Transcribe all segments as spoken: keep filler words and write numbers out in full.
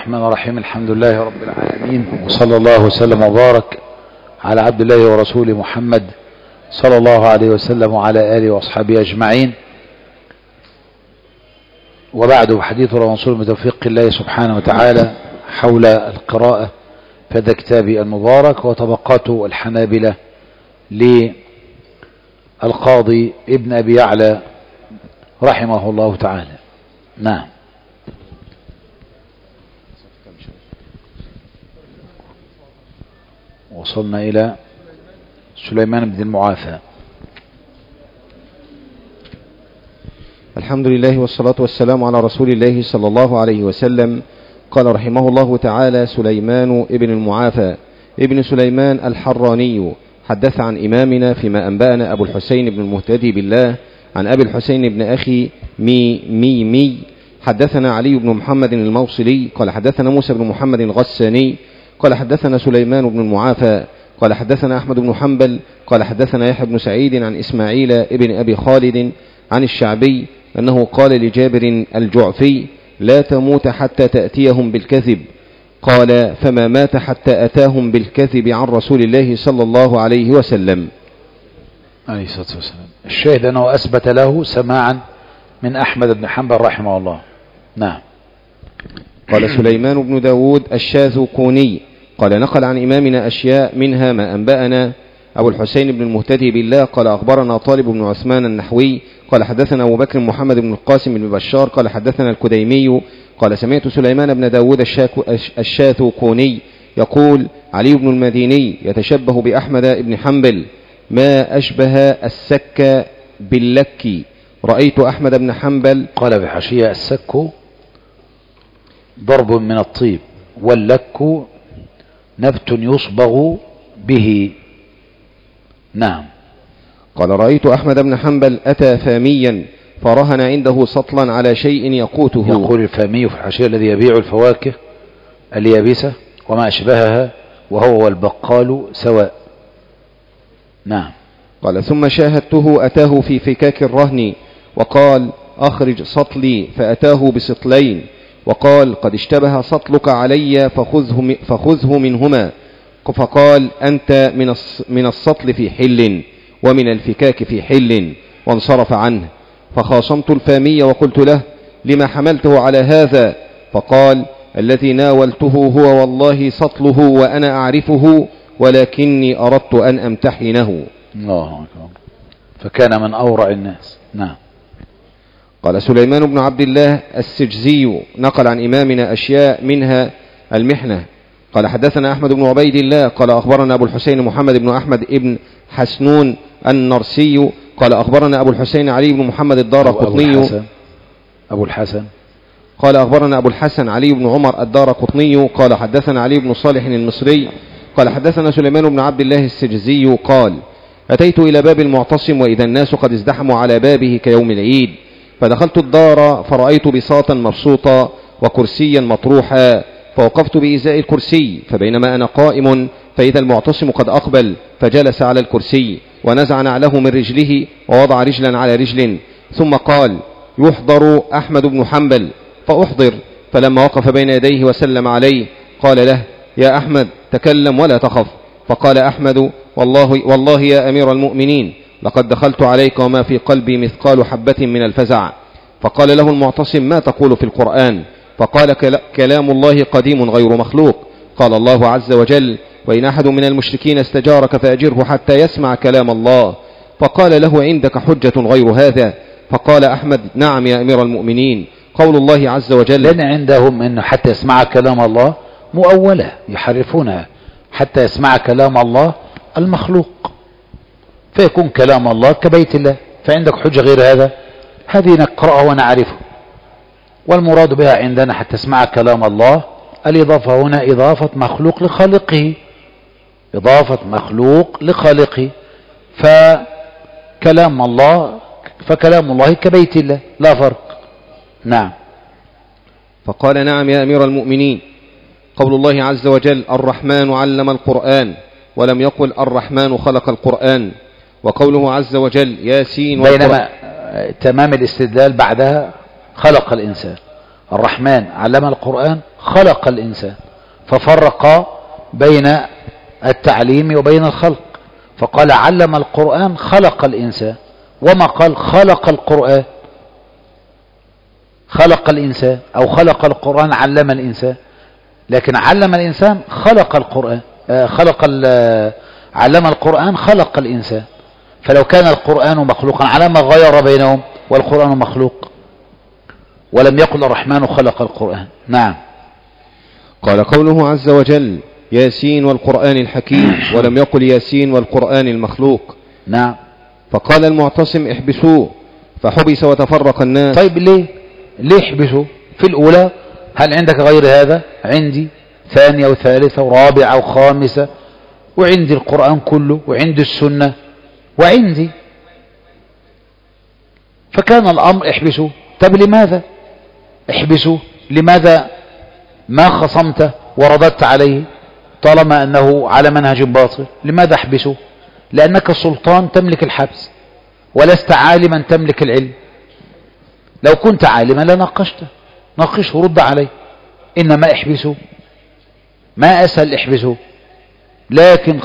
الرحمن الرحيم. الحمد لله رب العالمين، وصلى الله وسلم وبارك على عبد الله ورسوله محمد صلى الله عليه وسلم وعلى آله وأصحابه أجمعين. وبعد، حديث منصور بتوفيق الله سبحانه وتعالى حول القراءة في هذا الكتاب المبارك وطبقات الحنابلة للقاضي ابن أبي يعلى رحمه الله تعالى. نعم. وصلنا إلى سليمان بن المعافى. الحمد لله والصلاة والسلام على رسول الله صلى الله عليه وسلم. قال رحمه الله تعالى: سليمان ابن المعافى ابن سليمان الحراني حدث عن إمامنا فيما أنبأنا أبو الحسين بن المهتدي بالله عن أبي الحسين بن أخي مي مي مي حدثنا علي بن محمد الموصلي قال حدثنا موسى بن محمد الغساني قال حدثنا سليمان بن المعافى قال حدثنا أحمد بن حنبل قال حدثنا يحيى بن سعيد عن إسماعيل ابن أبي خالد عن الشعبي أنه قال لجابر الجعفي: لا تموت حتى تأتيهم بالكذب. قال: فما مات حتى أتاهم بالكذب عن رسول الله صلى الله عليه وسلم. عليه الصلاة والسلام. الشاهد أنه أثبت له سماعا من أحمد بن حنبل رحمه الله. نعم. قال سليمان بن داود الشاذكوني قال: نقل عن إمامنا أشياء منها ما أنبأنا أبو الحسين بن المهتدي بالله قال: أخبرنا طالب بن عثمان النحوي قال حدثنا أبو بكر محمد بن القاسم بن بشار قال حدثنا الكديمي قال: سمعت سليمان بن داود الشاذكوني يقول: علي بن المديني يتشبه بأحمد بن حنبل ما أشبه السك باللك. رأيت أحمد بن حنبل. قال بحاشية: السك ضرب من الطيب، واللك نبت يصبغ به. نعم. قال: رأيت أحمد بن حنبل أتى فاميا فرهن عنده سطلا على شيء يقوته. يقول الفامي في الحاشية: الذي يبيع الفواكه اليابسة وما أشبهها، وهو والبقال سواء. نعم. قال: ثم شاهدته أتاه في فكاك الرهن وقال: أخرج سطلي، فأتاه بسطلين وقال: قد اشتبه سطلك علي فخذه, فخذه منهما. فقال: أنت من السطل في حل ومن الفكاك في حل، وانصرف عنه. فخاصمت الفامي وقلت له: لما حملته على هذا؟ فقال: الذي ناولته هو والله سطله وأنا أعرفه، ولكني أردت أن أمتحنه. الله أكبر. فكان من أورع الناس. نعم. قال سليمان بن عبد الله السجزي نقل عن إمامنا أشياء منها المحنة قال حدثنا أحمد بن عبيد الله قال أخبرنا أبو الحسين محمد بن أحمد ابن حسنون النرسي قال أخبرنا أبو الحسين علي بن محمد الدارقطني أبو الحسن أبو الحسن قال أخبرنا أبو الحسن علي بن عمر الدارقطني قال حدثنا علي بن صالح المصري قال حدثنا سليمان بن عبد الله السجزي قال: أتيت إلى باب المعتصم وإذا الناس قد ازدحموا على بابه كيوم العيد، فدخلت الدار فرأيت بساطا مبسوطا وكرسيا مطروحا، فوقفت بإزاء الكرسي، فبينما أنا قائم فإذا المعتصم قد أقبل فجلس على الكرسي ونزع نعله من رجله ووضع رجلا على رجل، ثم قال: يحضر أحمد بن حنبل، فأحضر. فلما وقف بين يديه وسلم عليه قال له: يا أحمد تكلم ولا تخف. فقال أحمد: والله, والله يا أمير المؤمنين لقد دخلت عليك وما في قلبي مثقال حبة من الفزع. فقال له المعتصم: ما تقول في القرآن؟ فقال: كلام الله قديم غير مخلوق. قال الله عز وجل: وإن أحد من المشركين استجارك فأجره حتى يسمع كلام الله. فقال له: عندك حجة غير هذا؟ فقال أحمد: نعم يا أمير المؤمنين، قول الله عز وجل. لأن عندهم أنه حتى يسمع كلام الله مؤولة يحرفونها حتى يسمع كلام الله المخلوق، فيكون كلام الله كبيت الله. فعندك حجة غير هذا؟ هذه نقرأها ونعرفه. والمراد بها عندنا حتى يسمع كلام الله الإضافة هنا إضافة مخلوق لخالقه، إضافة مخلوق لخالقه. فكلام الله فكلام الله كبيت الله لا فرق. نعم. فقال: نعم يا أمير المؤمنين، قول الله عز وجل: الرحمن علم القرآن، ولم يقل الرحمن خلق القرآن. وقوله عز وجل: ياسين. بينما تمام الاستدلال بعدها: خلق الإنسان. الرحمن علم القرآن خلق الإنسان، ففرق بين التعليم وبين الخلق، فقال علم القرآن خلق الإنسان، وما قال خلق القرآن، خلق الإنسان أو خلق القرآن علم الإنسان، لكن علم الإنسان خلق القرآن، خلق علم القرآن خلق الإنسان. فلو كان القرآن مخلوقا على ما غير بينهم، والقرآن مخلوق، ولم يقل الرحمن خلق القرآن. نعم. قال قوله عز وجل ياسين والقرآن الحكيم، ولم يقل ياسين والقرآن المخلوق. نعم. فقال المعتصم احبسوه، فحبس وتفرق الناس. طيب ليه ليه احبسوا في الأولى؟ هل عندك غير هذا؟ عندي ثانية وثالثة ورابعة وخامسة، وعندي القرآن كله، وعندي السنة، وعندي، فكان الأمر احبسوا. طب لماذا احبسوا؟ لماذا ما خصمت ورددت عليه طالما أنه على منهج باطل؟ لماذا احبسوا؟ لأنك سلطان تملك الحبس، ولست عالما تملك العلم. لو كنت عالما لناقشته، ناقشه رد عليه، إنما احبسوا، ما أسهل احبسوا، لكن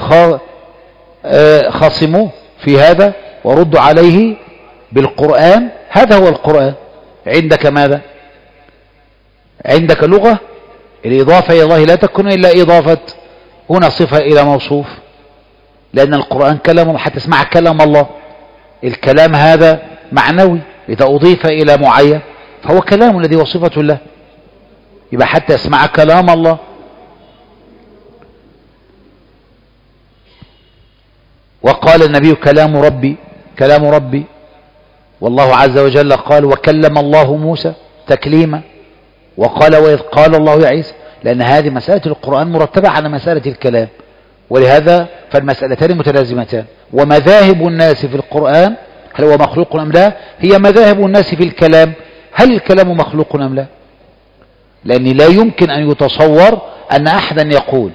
خاصموه في هذا وردوا عليه بالقرآن. هذا هو القرآن. عندك ماذا؟ عندك لغة، الإضافة إلى الله لا تكون إلا إضافة هنا صفة إلى موصوف، لأن القرآن كلامه، حتى اسمع كلام الله، الكلام هذا معنوي، إذا أضيف إلى معين فهو كلام الذي وصفته له، يبقى حتى اسمع كلام الله. وقال النبي كلام ربي، كلام ربي، والله عز وجل قال وكلم الله موسى تكليما، وقال وإذ قال الله يا عيسى، لأن هذه مسألة القرآن مرتبة على مسألة الكلام، ولهذا فالمسألتان متلازمتان. ومذاهب الناس في القرآن هل هو مخلوق أم لا؟ هي مذاهب الناس في الكلام، هل الكلام مخلوق أم لا؟ لأن لا يمكن أن يتصور أن أحدا يقول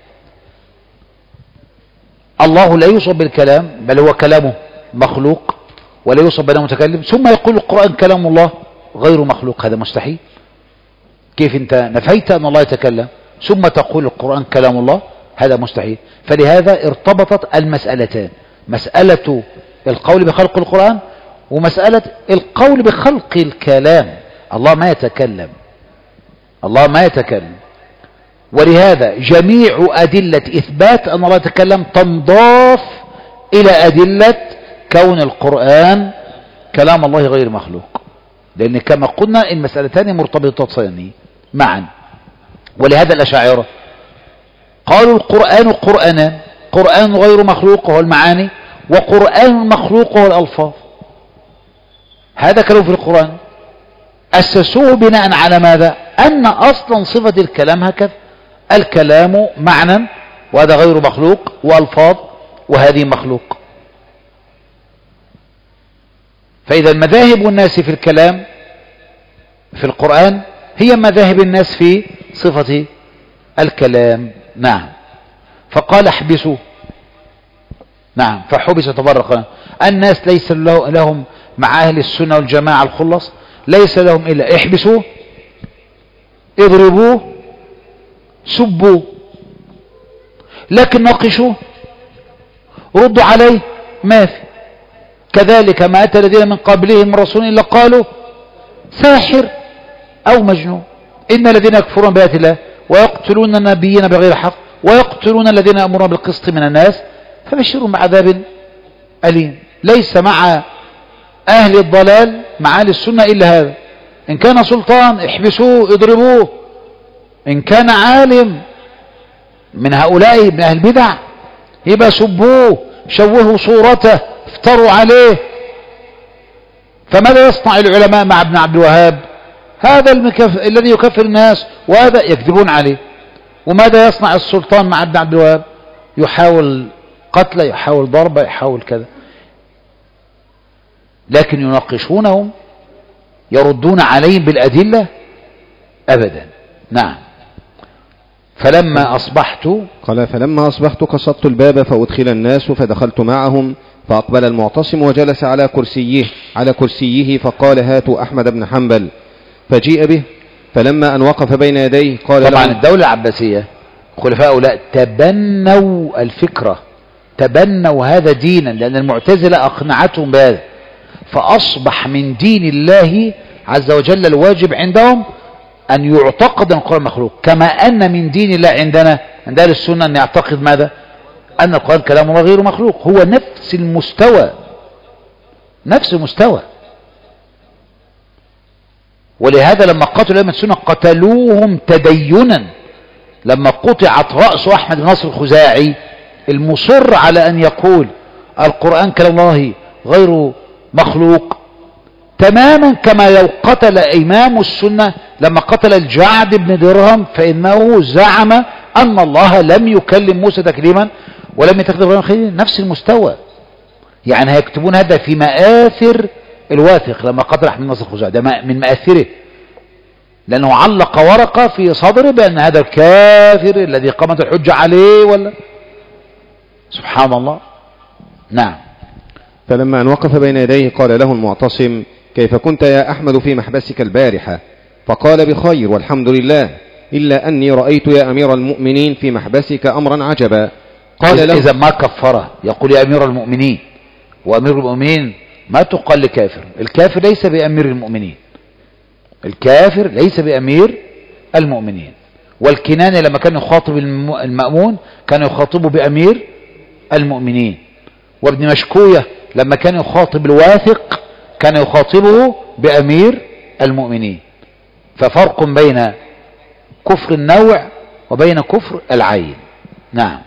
الله لا يوصف بالكلام، بل هو كلامه مخلوق، ولا يوصف بأنه متكلم، ثم يقول القرآن كلام الله غير مخلوق. هذا مستحيل. كيف أنت نفيت أن الله يتكلم ثم تقول القرآن كلام الله؟ هذا مستحيل. فلهذا ارتبطت المسألتان، مسألة القول بخلق القرآن ومسألة القول بخلق الكلام. الله ما يتكلم، الله ما يتكلم. ولهذا جميع أدلة إثبات أن الله يتكلم تنضاف إلى أدلة كون القرآن كلام الله غير مخلوق، لأن كما قلنا المسألتان مرتبطتان معا. ولهذا الأشاعرة قالوا القرآن قرآنان، قرآن غير مخلوق وهو المعاني، وقرآن مخلوق وهو الألفاظ. هذا كلام في القرآن أسسوه بناء على ماذا؟ أن أصلا صفة الكلام هكذا، الكلام معنى وهذا غير مخلوق، وألفاظ وهذه مخلوق. فإذا مذاهب الناس في الكلام في القرآن هي مذاهب الناس في صفة الكلام. نعم. فقال احبسوا، نعم، فحبس تفرق الناس، ليس لهم مع أهل السنة والجماعة الخلص ليس لهم إلا احبسوا، اضربوا، سبوا، لكن ناقشوا، ردوا عليه، ما في. كذلك ما أتى الذين من قبلهم رسول إلا قالوا ساحر أو مجنون. إن الذين يكفرون بآيات الله ويقتلون النبيين بغير حق ويقتلون الذين يأمرون بالقسط من الناس فبشرهم بعذاب أليم. ليس مع أهل الضلال مع أهل السنة إلا هذا. إن كان سلطان احبسوه اضربوه، إن كان عالم من هؤلاء من أهل البدع يبقى سبوه، شوهوا صورته، افتروا عليه. فماذا يصنع العلماء مع ابن عبد الوهاب؟ هذا المكف... الذي يكفر الناس، وهذا يكذبون عليه. وماذا يصنع السلطان مع ابن عبد الوهاب؟ يحاول قتله، يحاول ضربه، يحاول كذا. لكن يناقشونهم، يردون عليهم بالأدلة؟ أبدا. نعم. فلما أصبحت، قال فلما أصبحت قصدت الباب فأدخل الناس فدخلت معهم، فأقبل المعتصم وجلس على كرسيه على كرسيه فقال هاتوا أحمد بن حنبل، فجيء به فلما أن وقف بين يديه قال طبعا له الدولة العباسية خلفاء هؤلاء تبنوا الفكرة، تبنوا هذا دينا، لأن المعتزلة أقنعتهم بهذا، فأصبح من دين الله عز وجل الواجب عندهم أن يعتقد أن القرآن مخلوق، كما أن من دين الله عندنا عند أهل السنة أن يعتقد ماذا؟ أن القرآن كلام الله غير مخلوق. هو نفس المستوى، نفس المستوى. ولهذا لما قتلوا أئمة السنة قتلوهم تدينا. لما قطعت رأس أحمد بن نصر الخزاعي المصر على أن يقول القرآن كلام الله غير مخلوق، تماما كما لو قتل إمام السنة لما قتل الجعد بن درهم، فإنه زعم أن الله لم يكلم موسى تكليما ولم يتخذ إبراهيم خليلا. نفس المستوى. يعني هيكتبون هذا في مآثر الواثق لما قتل أحمد بن نصر الخزاعي، ده من مآثره، لأنه علق ورقة في صدره بأن هذا الكافر الذي قامت الحجة عليه، ولا سبحان الله. نعم. فلما أن وقف بين يديه قال له المعتصم: كيف كنت يا أحمد في محبسك البارحة؟ فقال: بخير والحمد لله، إلا أني رأيت يا أمير المؤمنين في محبسك أمرا عجبا. قال له: إذا ما كفره يقول يا أمير المؤمنين، وأمير المؤمنين ما تقال لكافر، الكافر ليس بأمير المؤمنين، الكافر ليس بأمير المؤمنين. والكناني لما كان يخاطب المأمون كان يخاطبه بأمير المؤمنين، وابن مشكوية لما كان يخاطب الواثق كان يخاطبه بأمير المؤمنين. ففرق بين كفر النوع وبين كفر العين. نعم.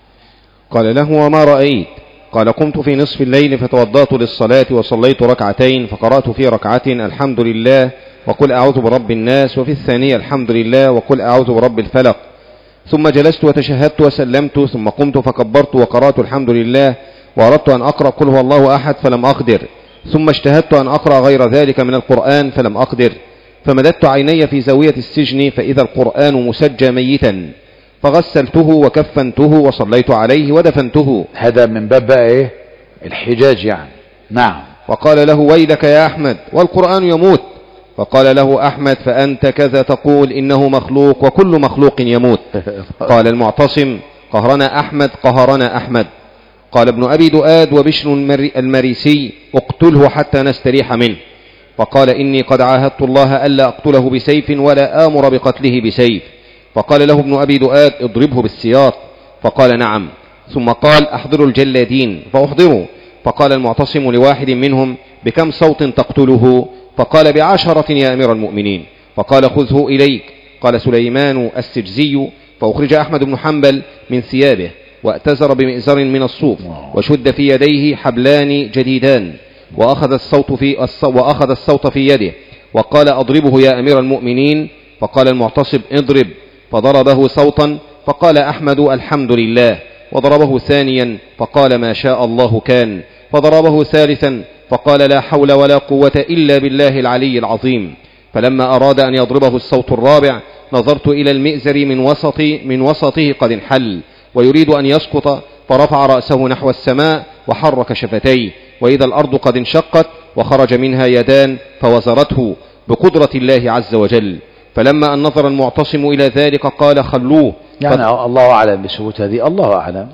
قال له: وما رأيت؟ قال: قمت في نصف الليل فتوضأت للصلاة وصليت ركعتين، فقرأت في ركعة الحمد لله وقل أعوذ برب الناس، وفي الثانية الحمد لله وقل أعوذ برب الفلق، ثم جلست وتشهدت وسلمت، ثم قمت فكبرت وقرأت الحمد لله، وأردت أن أقرأ قل هو الله أحد فلم أقدر، ثم اجتهدت أن أقرأ غير ذلك من القرآن فلم أقدر، فمددت عيني في زاوية السجن فإذا القرآن مسجى ميتا، فغسلته وكفنته وصليت عليه ودفنته. هذا من باب بقى إيه؟ الحجاج يعني. نعم. وقال له: ويلك يا أحمد والقرآن يموت. فقال له أحمد: فأنت كذا تقول إنه مخلوق وكل مخلوق يموت. قال المعتصم: قهرنا أحمد قهرنا أحمد. قال ابن أبي دؤاد وبشر المريسي: اقتله حتى نستريح منه. فقال: إني قد عاهدت الله ألا أقتله بسيف ولا آمر بقتله بسيف. فقال له ابن أبي دؤاد: اضربه بالسياط. فقال: نعم. ثم قال: أحضروا الجلادين، فأحضروا. فقال المعتصم لواحد منهم: بكم صوت تقتله؟ فقال: بعشرة يا أمير المؤمنين. فقال: خذه إليك. قال سليمان السجزي: فأخرج أحمد بن حنبل من ثيابه وأتزر بمئزر من الصوف، وشد في يديه حبلان جديدان، وأخذ الصوت في وأخذ الصوت في يده وقال: أضربه يا أمير المؤمنين. فقال المعتصم: اضرب. فضربه صوتا، فقال أحمد: الحمد لله. وضربه ثانيا، فقال: ما شاء الله كان. فضربه ثالثا، فقال: لا حول ولا قوة إلا بالله العلي العظيم. فلما أراد أن يضربه الصوت الرابع نظرت إلى المئزر من وسط من وسطه قد انحل ويريد أن يسقط، فرفع رأسه نحو السماء وحرك شفتيه، وإذا الأرض قد انشقت وخرج منها يدان فوزرته بقدرة الله عز وجل. فلما أن نظر المعتصم إلى ذلك قال: خلوه. يعني ف... الله أعلم بثبوت هذه، الله أعلم،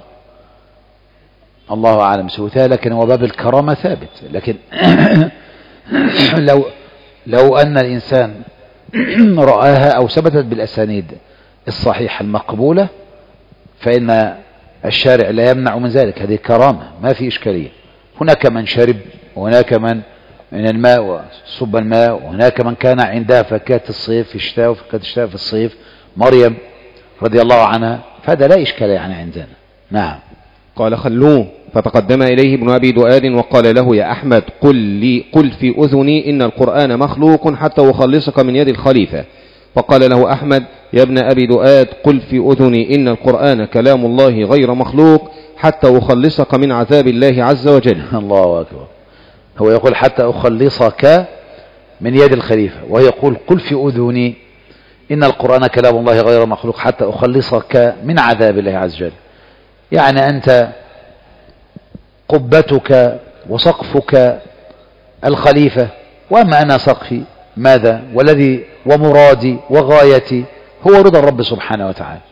الله أعلم بثبوتها، لكن هو باب الكرامة ثابت. لكن لو لو أن الإنسان رآها أو ثبتت بالأسانيد الصحيحة المقبولة فإن الشارع لا يمنع من ذلك، هذه كرامة ما في إشكالية. هناك من شرب، وهناك من من الماء وصب الماء، وهناك من كان عندها فكاة الصيف في الشتاء وفكاة الشتاء في الصيف، مريم رضي الله عنها، فهذا لا إشكال يعني عندنا. نعم. قال: خلوه. فتقدم إليه ابن أبي دؤاد وقال له: يا أحمد قل لي قل في أذني إن القرآن مخلوق حتى أخلصك من يد الخليفة. فقال له أحمد: يا ابن أبي دؤاد قل في أذني إن القرآن كلام الله غير مخلوق حتى أخلصك من عذاب الله عز وجل. الله أكبر. هو يقول حتى أخلصك من يد الخليفة، وهي يقول قل في أذني إن القرآن كلام الله غير مخلوق حتى أخلصك من عذاب الله عز وجل. يعني أنت قبتك وسقفك الخليفة، وأما أنا سقفي ماذا والذي ومرادي وغايتي هو رضا الرب سبحانه وتعالى،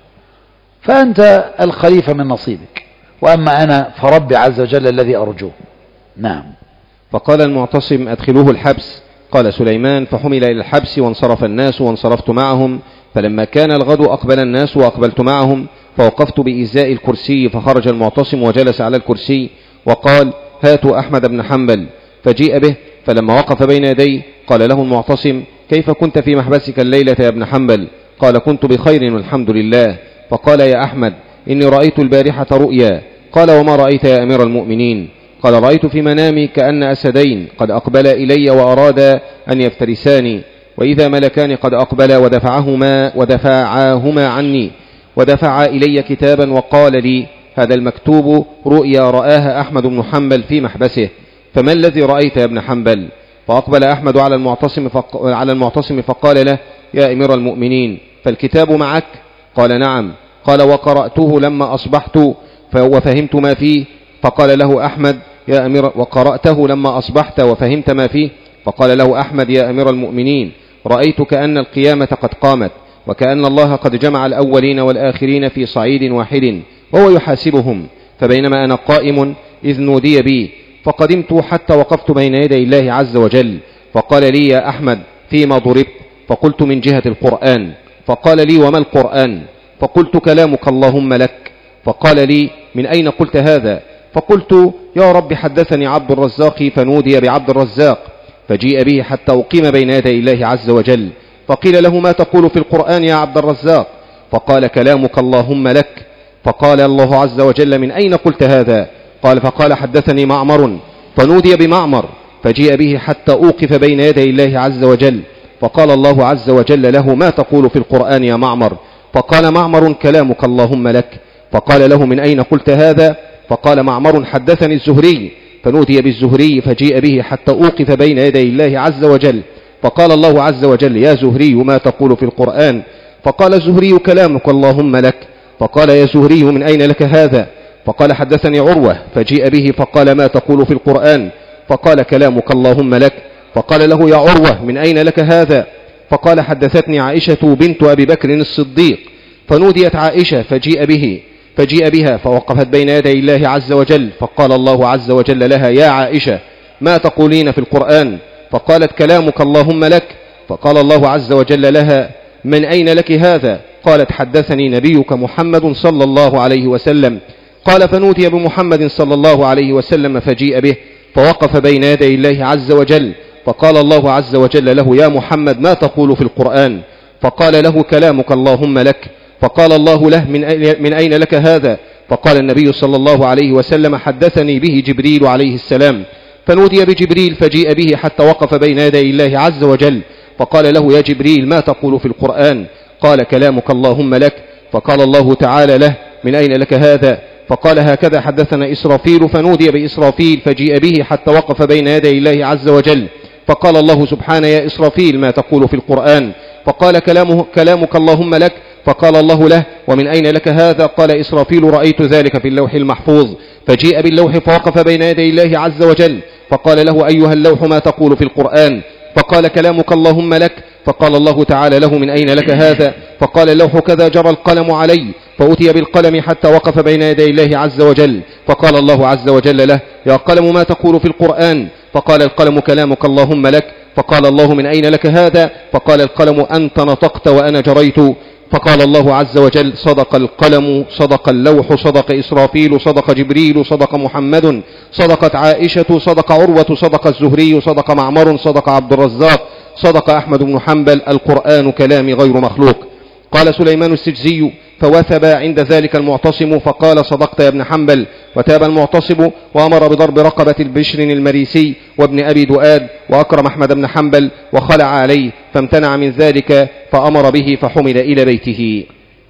فأنت الخليفة من نصيبك، وأما أنا فربي عز وجل الذي أرجوه. نعم. فقال المعتصم أدخلوه الحبس. قال سليمان فحمل إلى الحبس وانصرف الناس وانصرفت معهم، فلما كان الغد أقبل الناس وأقبلت معهم، فوقفت بإزاء الكرسي، فخرج المعتصم وجلس على الكرسي وقال هاتوا أحمد بن حنبل، فجيء به، فلما وقف بين يديه قال له المعتصم كيف كنت في محبسك الليلة يا ابن حنبل؟ قال كنت بخير والحمد لله. فقال يا أحمد إني رأيت البارحة رؤيا. قال وما رأيت يا أمير المؤمنين؟ قال رأيت في منامي كأن أسدين قد أقبلا إلي وأرادا أن يفترساني، وإذا ملكان قد أقبلا ودفعهما ودفعاهما عني، ودفع إلي كتابا وقال لي هذا المكتوب رؤيا رآها أحمد بن حنبل في محبسه، فما الذي رأيت يا ابن حنبل؟ فأقبل أحمد على المعتصم, فق... على المعتصم فقال له يا أمير المؤمنين فالكتاب معك؟ قال نعم. قال وقرأته لما أصبحت وفهمت ما فيه؟ فقال له أحمد يا أمير وقرأته لما أصبحت وفهمت ما فيه؟ فقال له أحمد يا أمير المؤمنين رأيت كأن القيامة قد قامت، وكأن الله قد جمع الأولين والآخرين في صعيد واحد وهو يحاسبهم، فبينما أنا قائم إذ نودي بي، فقدمت حتى وقفت بين يدي الله عز وجل، فقال لي يا أحمد فيما ضربت؟ فقلت من جهة القرآن. فقال لي وما القرآن؟ فقلت كلامك اللهم لك. فقال لي من أين قلت هذا؟ فقلت يا رب حدثني عبد الرزاق، فنودي بعبد الرزاق، فجيء به حتى أقيم بين يدي الله عز وجل، فقيل له ما تقول في القرآن يا عبد الرزاق؟ فقال كلامك اللهم لك. فقال الله عز وجل من أين قلت هذا؟ قال فقال حدثني معمر، فنودي بمعمر، فجيء به حتى أوقف بين يدي الله عز وجل، فقال الله عز وجل له ما تقول في القرآن يا معمر؟ فقال معمر كلامك اللهم لك. فقال له من أين قلت هذا؟ فقال معمر حدثني الزهري، فنودي بالزهري، فجيء به حتى أوقف بين يدي الله عز وجل، فقال الله عز وجل يا زهري ما تقول في القرآن؟ فقال الزهري كلامك اللهم لك. فقال يا زهري من أين لك هذا؟ فقال حدثني عروة، فجيء به فقال ما تقول في القرآن؟ فقال كلامك اللهم لك. فقال له يا عروة من أين لك هذا؟ فقال حدثتني عائشة بنت أبي بكر الصديق. فنوديت عائشة فجيء به فجيء بها فوقفت بين يدي الله عز وجل، فقال الله عز وجل لها يا عائشة ما تقولين في القرآن؟ فقالت كلامك اللهم لك. فقال الله عز وجل لها من أين لك هذا؟ قالت حدثني نبيك محمد صلى الله عليه وسلم. قال فنودي بمحمد صلى الله عليه وسلم فجيء به فوقف بين يدي الله عز وجل، فقال الله عز وجل له يا محمد ما تقول في القرآن؟ فقال له كلامك اللهم لك. فقال الله له من أين لك هذا؟ فقال النبي صلى الله عليه وسلم حدثني به جبريل عليه السلام. فنودي بجبريل فجيء به حتى وقف بين يدي الله عز وجل، فقال له يا جبريل ما تقول في القرآن؟ قال كلامك اللهم لك. فقال الله تعالى له من أين لك هذا؟ فقال هكذا حدثنا إسرافيل. فنودي بإسرافيل فجيء به حتى وقف بين يدي الله عز وجل، فقال الله سبحانه يا إسرافيل ما تقول في القرآن؟ فقال كلامه كلامك اللهم لك. فقال الله له ومن أين لك هذا؟ قال إسرافيل رأيت ذلك في اللوح المحفوظ. فجيء باللوح فوقف بين يدي الله عز وجل، فقال له أيها اللوح ما تقول في القرآن؟ فقال كلامك اللهم لك. فقال الله تعالى له من أين لك هذا؟ فقال اللوح كذا جرى القلم علي، فأتي بالقلم حتى وقف بين يدي الله عز وجل، فقال الله عز وجل له يا قلم ما تقول في القرآن؟ فقال القلم كلامك اللهم لك. فقال الله من أين لك هذا؟ فقال القلم أنت نطقت وأنا جريت. فقال الله عز وجل صدق القلم، صدق اللوح، صدق إسرافيل، صدق جبريل، صدق محمد، صدقت عائشة، صدق عروة، صدق الزهري، صدق معمر، صدق عبد الرزاق، صدق أحمد بن حنبل، القرآن كلامي غير مخلوق. قال سليمان السجزي فوثب عند ذلك المعتصم فقال صدقت يا ابن حنبل. وتاب المعتصم وأمر بضرب رقبة البشر المريسي وابن أبي دؤاد وأكرم أحمد بن حنبل وخلع عليه، فامتنع من ذلك فأمر به فحمل إلى بيته.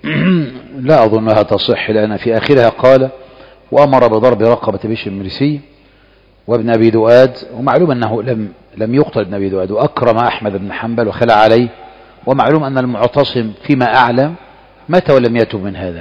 لا أظنها تصح، لأن في آخرها قال وأمر بضرب رقبة بشر المريسي وابن أبي دؤاد، ومعلوم أنه لم لم يقتل ابن أبي دؤاد، وأكرم أحمد بن حنبل وخلع عليه، ومعلوم أن المعتصم فيما أعلم مات ولم يتب من هذا،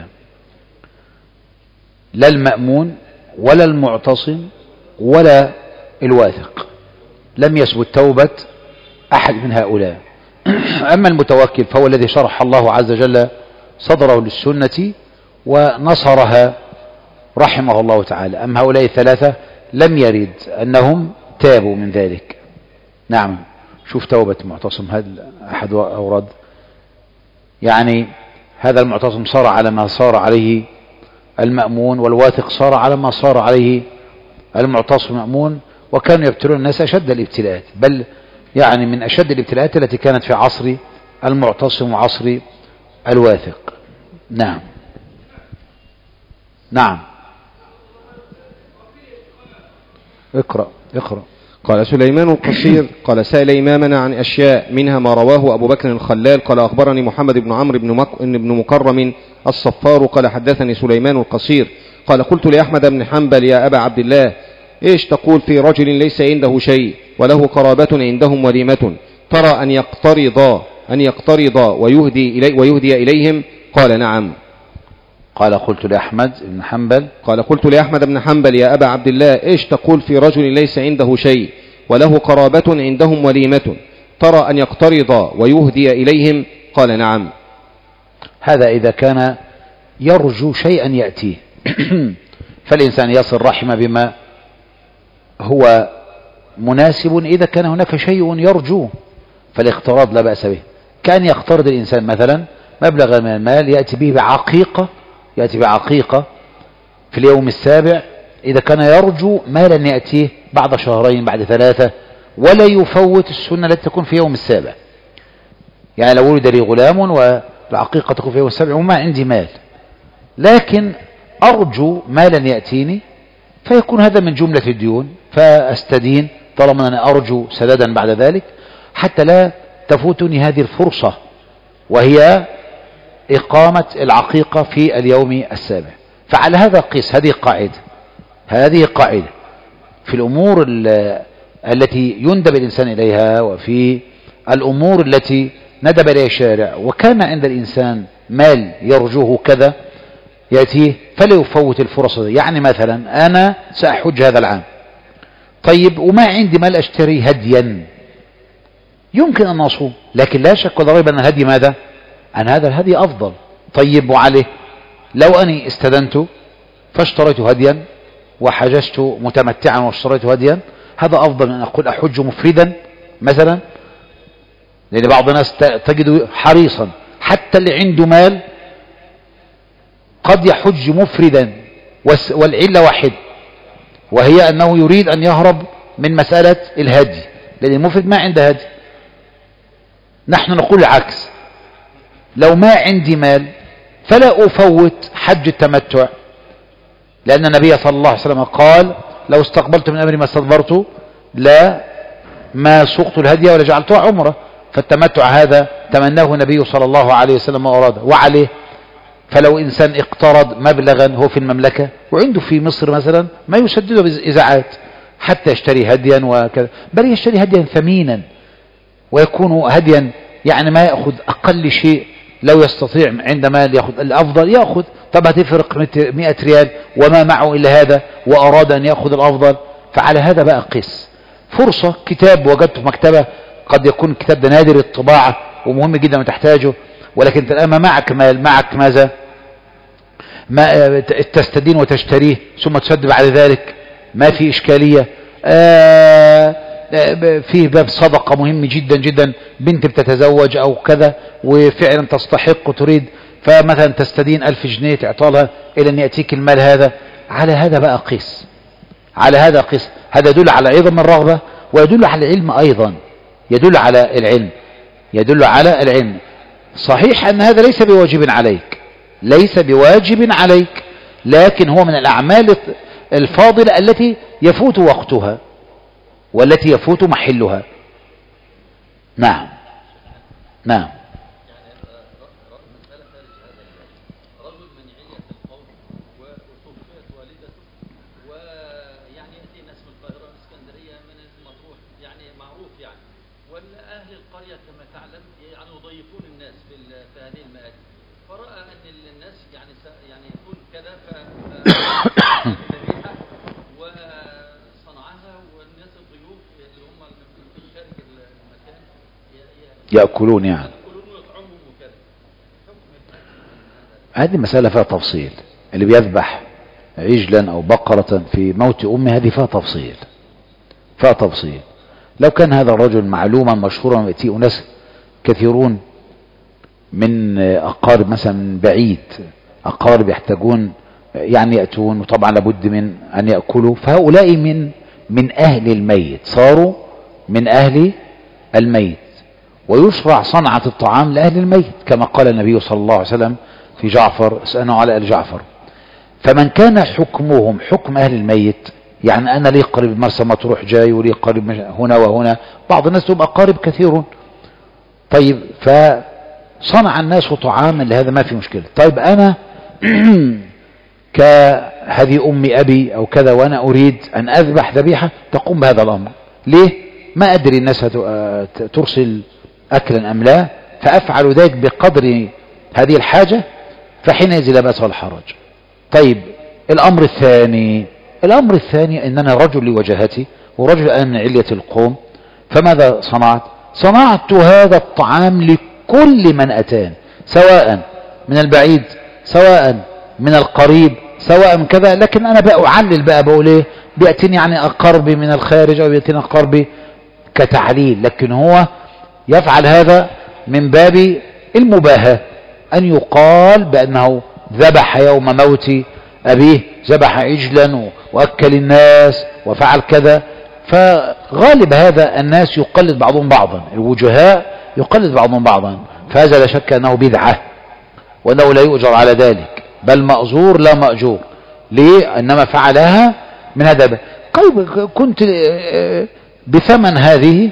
لا المأمون ولا المعتصم ولا الواثق لم يثبت توبة أحد من هؤلاء. أما المتوكل فهو الذي شرح الله عز وجل صدره للسنة ونصرها رحمه الله تعالى. أما هؤلاء الثلاثة لم يرد أنهم تابوا من ذلك. نعم. شوف توبة المعتصم، هل أحد أورد؟ يعني هذا المعتصم صار على ما صار عليه المأمون، والواثق صار على ما صار عليه المعتصم المأمون، وكانوا يبتلون الناس أشد الابتلاءات، بل يعني من أشد الابتلاءات التي كانت في عصر المعتصم وعصر الواثق. نعم. نعم. اقرأ اقرأ. قال سليمان القصير قال سأل إمامنا عن أشياء منها ما رواه أبو بكر الخلال قال أخبرني محمد بن عمرو بن, مك... بن مكرم الصفار قال حدثني سليمان القصير قال قلت لأحمد بن حنبل يا أبا عبد الله إيش تقول في رجل ليس عنده شيء وله قرابة عندهم وليمة ترى أن يقترض أن يقترض ويهدي, إلي ويهدي إليهم؟ قال نعم. قال قلت لأحمد بن حنبل قال قلت لأحمد بن حنبل يا أبا عبد الله إيش تقول في رجل ليس عنده شيء وله قرابة عندهم وليمة ترى أن يقترض ويهدي إليهم؟ قال نعم. هذا إذا كان يرجو شيئا يأتيه فالإنسان يصل رحمه بما هو مناسب إذا كان هناك شيء يرجوه، فالاقتراض لا بأس به. كان يقترض الإنسان مثلا مبلغ من المال يأتي به بعقيقة يأتي بعقيقة في اليوم السابع، إذا كان يرجو مالا يأتيه بعد شهرين بعد ثلاثة، ولا يفوت السنة التي تكون في يوم السابع. يعني لو ولد لي غلام والعقيقة تكون في يوم السابع وما عندي مال، لكن أرجو مالا يأتيني، فيكون هذا من جملة الديون، فأستدين طالما أنا أرجو سدادا بعد ذلك حتى لا تفوتني هذه الفرصة، وهي إقامة العقيقة في اليوم السابع. فعلى هذا قيس. هذه قاعدة هذه قاعدة في الأمور التي يندب الإنسان إليها، وفي الأمور التي ندب إليها الشارع، وكان عند الإنسان مال يرجوه كذا يأتيه فلا يفوت الفرص دي. يعني مثلا أنا سأحج هذا العام، طيب وما عندي مال أشتري هديا، يمكن أن أصوم، لكن لا شك وضريب أن الهدي ماذا؟ أن هذا الهدي أفضل. طيب وعليه لو أني استدنت فاشتريت هديا وحججت متمتعا واشتريت هديا، هذا أفضل من أن أقول أحج مفردا مثلا، لأن بعض الناس تجد حريصا حتى اللي عنده مال قد يحج مفردا والعلة واحد، وهي أنه يريد أن يهرب من مسألة الهدي، لأن المفرد ما عنده هدي. نحن نقول العكس، لو ما عندي مال فلا أفوت حج التمتع، لأن النبي صلى الله عليه وسلم قال لو استقبلت من أمري ما استدبرت لا ما سقت الهدي ولا جعلتها عمره. فالتمتع هذا تمناه النبي صلى الله عليه وسلم وأراده. وعليه فلو إنسان اقترض مبلغا هو في المملكة وعنده في مصر مثلا ما يسدده بإزاعات حتى يشتري هديا وكذا، بل يشتري هديا ثمينا ويكون هديا يعني ما يأخذ أقل شيء، لو يستطيع عندما يأخذ الأفضل يأخذ. طب هتفرق مئة ريال وما معه إلا هذا وأراد أن يأخذ الأفضل، فعلى هذا بقى قس. فرصة كتاب وجدته في مكتبة، قد يكون الكتاب ده نادر الطباعة ومهم جدا ما تحتاجه، ولكن انت الآن معك مال، معك ماذا؟ ما تستدين وتشتريه ثم تسد بعد ذلك، ما في إشكالية. آه فيه باب صدقة مهم جدا جدا، بنت بتتزوج أو كذا وفعلا تستحق وتريد، فمثلا تستدين ألف جنيه تعطالها إلى أن يأتيك المال هذا. على هذا بقى قيس، على هذا قيس. هذا يدل على عظم الرغبة ويدل على العلم أيضا، يدل على العلم يدل على العلم. صحيح أن هذا ليس بواجب عليك، ليس بواجب عليك، لكن هو من الأعمال الفاضلة التي يفوت وقتها والتي يفوت محلها. نعم نعم. وصنعها والناس الضيوف اللي هم في خارج المكان يأكلون يعني. هذه مسألة فيها تفصيل. اللي بيذبح عجلا أو بقرة في موت أمه هذه فيها تفصيل، فيها تفصيل. لو كان هذا الرجل معلوما مشهورا ويأتي أناس كثيرون من أقارب مثلا بعيد، أقارب يحتاجون يعني يأتون، وطبعا لابد من أن يأكلوا، فهؤلاء من من أهل الميت، صاروا من أهل الميت، ويشرع صنعة الطعام لأهل الميت كما قال النبي صلى الله عليه وسلم في جعفر، اسألوا على آل جعفر. فمن كان حكمهم حكم أهل الميت، يعني أنا لي قريب مرسى مطروح جاي ولي قريب هنا وهنا، بعض الناس تبقى قارب كثيرون، طيب فصنع الناس طعاما لهذا ما في مشكلة. طيب أنا كهذه أمي أبي أو كذا وأنا أريد أن أذبح ذبيحة تقوم بهذا الأمر، ليه؟ ما أدري الناس ترسل أكلا أم لا، فأفعل ذلك بقدر هذه الحاجة، فحينئذ لا بأس ولا حرج. طيب الأمر الثاني، الأمر الثاني أننا رجل لوجهتي ورجل أنا من علية القوم، فماذا صنعت؟ صنعت هذا الطعام لكل من أتان، سواء من البعيد سواء من القريب سواء من كذا، لكن أنا بقى أعلل بقى بقول إيه، بيأتيني يعني أقربي من الخارج أو بيأتيني أقربي كتعليل، لكن هو يفعل هذا من باب المباهاة، أن يقال بأنه ذبح يوم موت أبيه، ذبح عجلا وأكل الناس وفعل كذا. فغالب هذا الناس يقلد بعضهم بعضا، الوجهاء يقلد بعضهم بعضا، فهذا لا شك أنه بدعة وأنه لا يؤجر على ذلك، بل مأجور لا مأجور. ليه؟ إنما فعلها من هذا. كنت بثمن هذه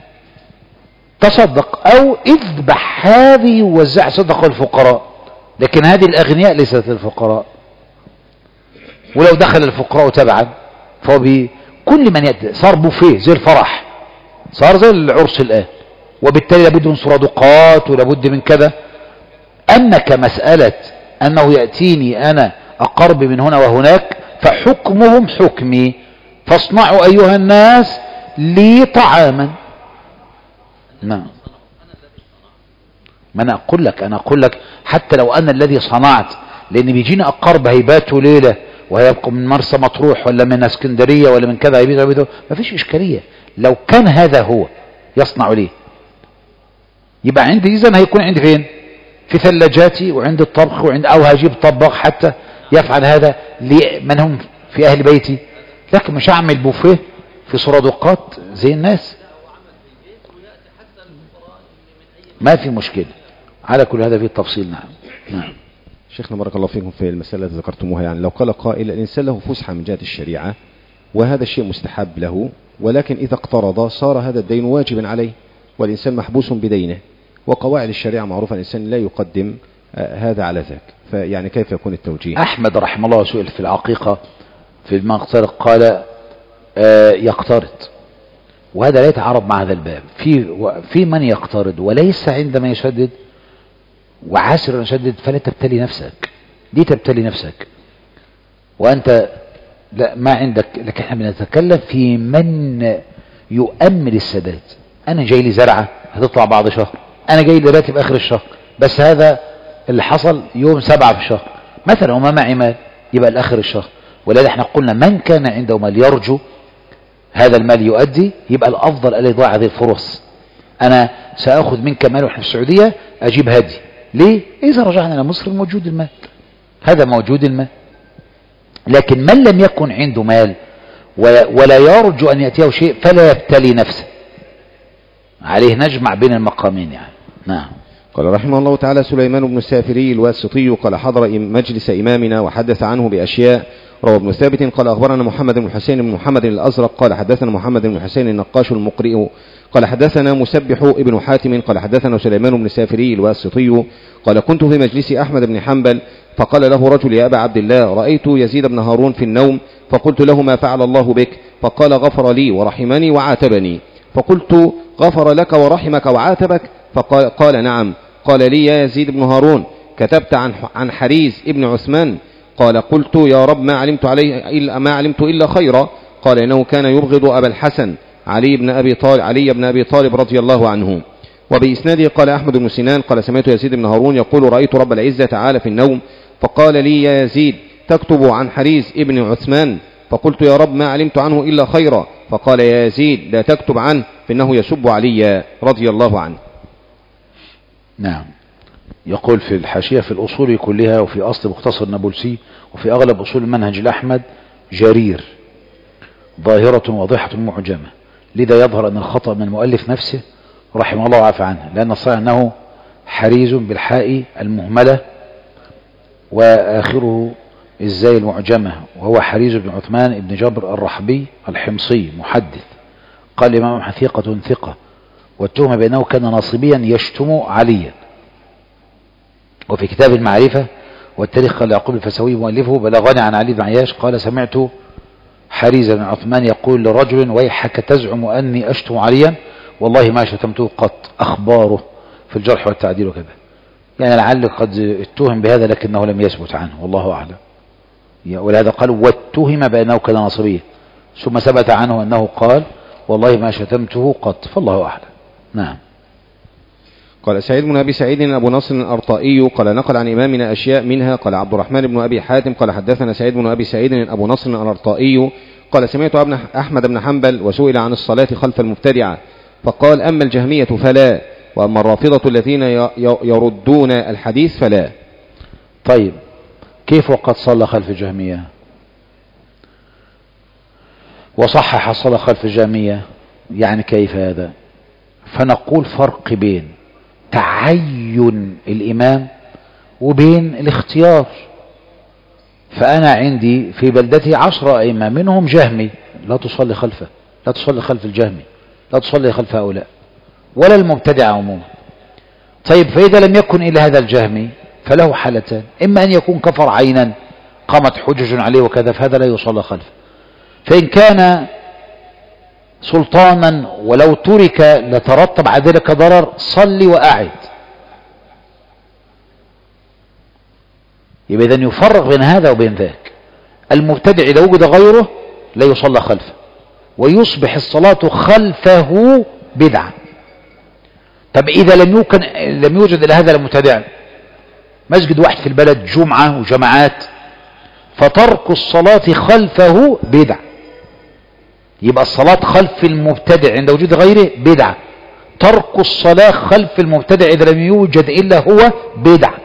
تصدق، أو اذبح هذه ووزع صدق الفقراء، لكن هذه الأغنياء ليست الفقراء، ولو دخل الفقراء تبعا فهو بكل من يأتي صار بوفيه زي الفرح، صار زي العرس الآن، وبالتالي لابد من صرادقات ولابد من كذا. أما كمسألة أنه يأتيني أنا أقرب من هنا وهناك، فحكمهم حكمي، فاصنعوا أيها الناس لي طعاما. نعم، ما أنا أقول لك أنا أقول لك حتى لو أنا الذي صنعت، لأن بيجينا أقرب هيباتوا ليلة وهيبقوا من مرسى مطروح ولا من اسكندرية ولا من كذا هيباتوا، ما فيش إشكالية. لو كان هذا هو يصنع ليه، يبقى عندي إذن هيكون عندي فين؟ في ثلاجاتي وعند الطبخ وعند، أو هجيب طباخ حتى يفعل هذا لمن هم في أهل بيتي، لكن مش أعمل بوفيه في صرادقات زي الناس، ما في مشكلة. على كل هذا في التفصيل. نعم. نعم. شيخنا بارك الله فيكم في المسألة التي ذكرتموها، يعني لو قال قائل الإنسان له فسحة من جهة الشريعة وهذا الشيء مستحب له، ولكن إذا اقترض صار هذا الدين واجبا عليه والإنسان محبوس بدينه، وقواعد الشريعة معروفة الإنسان لا يقدم هذا على ذاك، فيعني كيف يكون التوجيه؟ أحمد رحمه الله سئل في العقيقة في المقترض قال آه يقترض، وهذا لا يتعارض مع هذا الباب. في في من يقترض وليس عندما يسدد وعاسر يسدد، فلا تبتلي نفسك، دي تبتلي نفسك وأنت لا ما عندك. لكن احنا بنتكلم في من يؤمن السداد. أنا جاي لي زرعة هتطلع بعد شهر، أنا جاي لي راتب آخر الشهر، بس هذا اللي حصل يوم سبعة في الشهر مثلا وما معي مال، يبقى لآخر الشهر. ولذا احنا قلنا من كان عنده مال يرجو هذا المال يؤدي، يبقى الأفضل ألا يضيع هذه الفرص. أنا سأخذ منك مال وإحنا في السعودية أجيب هدي، ليه؟ إذا رجعنا إلى مصر موجود المال، هذا موجود المال. لكن من لم يكن عنده مال ولا, ولا يرجو أن يأتيه شيء فلا يبتلي نفسه، عليه نجمع بين المقامين يعني. نعم. قال رحمه الله تعالى سليمان بن السافري الواسطي قال حضر مجلس إمامنا وحدث عنه بأشياء. روى ابن ثابت قال أخبرنا محمد بن حسين بن محمد الأزرق قال حدثنا محمد بن حسين النقاش المقرئ قال حدثنا مسبح ابن حاتم قال حدثنا سليمان بن السافري الواسطي قال كنت في مجلس أحمد بن حنبل فقال له رجل يا أبا عبد الله رأيت يزيد بن هارون في النوم فقلت له ما فعل الله بك؟ فقال غفر لي ورحمني وعاتبني. فقلت غفر لك ورحمك وعاتبك؟ فقال قال نعم. قال لي يا يزيد بن هارون كتبت عن عن حريز ابن عثمان؟ قال قلت يا رب ما علمت عليه إلا ما علمت إلا خيرا. قال إنه كان يبغض أبا الحسن علي بن أبي طالب علي بن أبي طالب رضي الله عنه. وبإسناده قال أحمد بن سنان قال سمعت يزيد بن هارون يقول رأيت رب العزة تعالى في النوم فقال لي يا يزيد تكتب عن حريز ابن عثمان؟ فقلت يا رب ما علمت عنه إلا خيرا. فقال يا يزيد لا تكتب عنه فإنه يسب علي رضي الله عنه. نعم. يقول في الحاشية في الأصول كلها وفي أصل مختصر النابلسي وفي أغلب أصول المنهج الأحمد جرير ظاهرة واضحة معجمة، لذا يظهر أن الخطأ من المؤلف نفسه رحمه الله وعافى عنه، لأن الصحيح أنه حريز بالحاء المهملة وآخره الزاي المعجمة، وهو حريز بن عثمان بن جبر الرحبي الحمصي محدث. قال الإمام ثقة ثقة، والتهم بأنه كان ناصبيا يشتم عليا. وفي كتاب المعرفة والتاريخ قال يعقوب الفسوي مؤلفه بلغني عن علي بن عياش قال سمعت حريز بن عثمان يقول لرجل ويحك تزعم أني أشتم عليا والله ما شتمته قط. أخباره في الجرح والتعديل وكذا، يعني لعل قد اتهم بهذا لكنه لم يثبت عنه والله أعلم. ولهذا قال واتهم بأنه كان ناصبيا، ثم ثبت عنه أنه قال والله ما شتمته قط، فالله أعلم. نعم. قال سعيد بن أبي سعيد أبو نصر الأرطائي قال نقل عن إمامنا أشياء منها قال عبد الرحمن بن أبي حاتم قال حدثنا سعيد بن أبي سعيد أبو نصر الأرطائي قال سمعت ابن أحمد بن حنبل وسئل عن الصلاة خلف المبتدعة فقال أما الجهمية فلا، وأما الرافضة الذين يردون الحديث فلا. طيب كيف وقد صلى خلف الجهمية وصحح الصلاة خلف الجهمية؟ يعني كيف هذا؟ فنقول فرق بين تعين الإمام وبين الاختيار. فأنا عندي في بلدتي عشرة أئمة منهم جهمي، لا تصلي خلفه، لا تصلي خلف الجهمي، لا تصلي خلف هؤلاء ولا المبتدع عموما. طيب فإذا لم يكن إلى هذا الجهمي فله حالتان، إما أن يكون كفر عينا قامت حجج عليه وكذا فهذا لا يصلى خلفه، فإن كان سلطانا ولو ترك لترتب على ذلك ضرر صلي وأعد. يبقى إذن يفرق بين هذا وبين ذاك. المبتدع إذا وجد غيره لا يصلى خلفه ويصبح الصلاة خلفه بدعة. طب إذا لم يكن لم يوجد إلى هذا المبتدع مسجد واحد في البلد جمعة وجماعات فترك الصلاة خلفه بدعة، يبقى الصلاة خلف المبتدع عند وجود غيره بدعة، ترك الصلاة خلف المبتدع إذا لم يوجد إلا هو بدعة.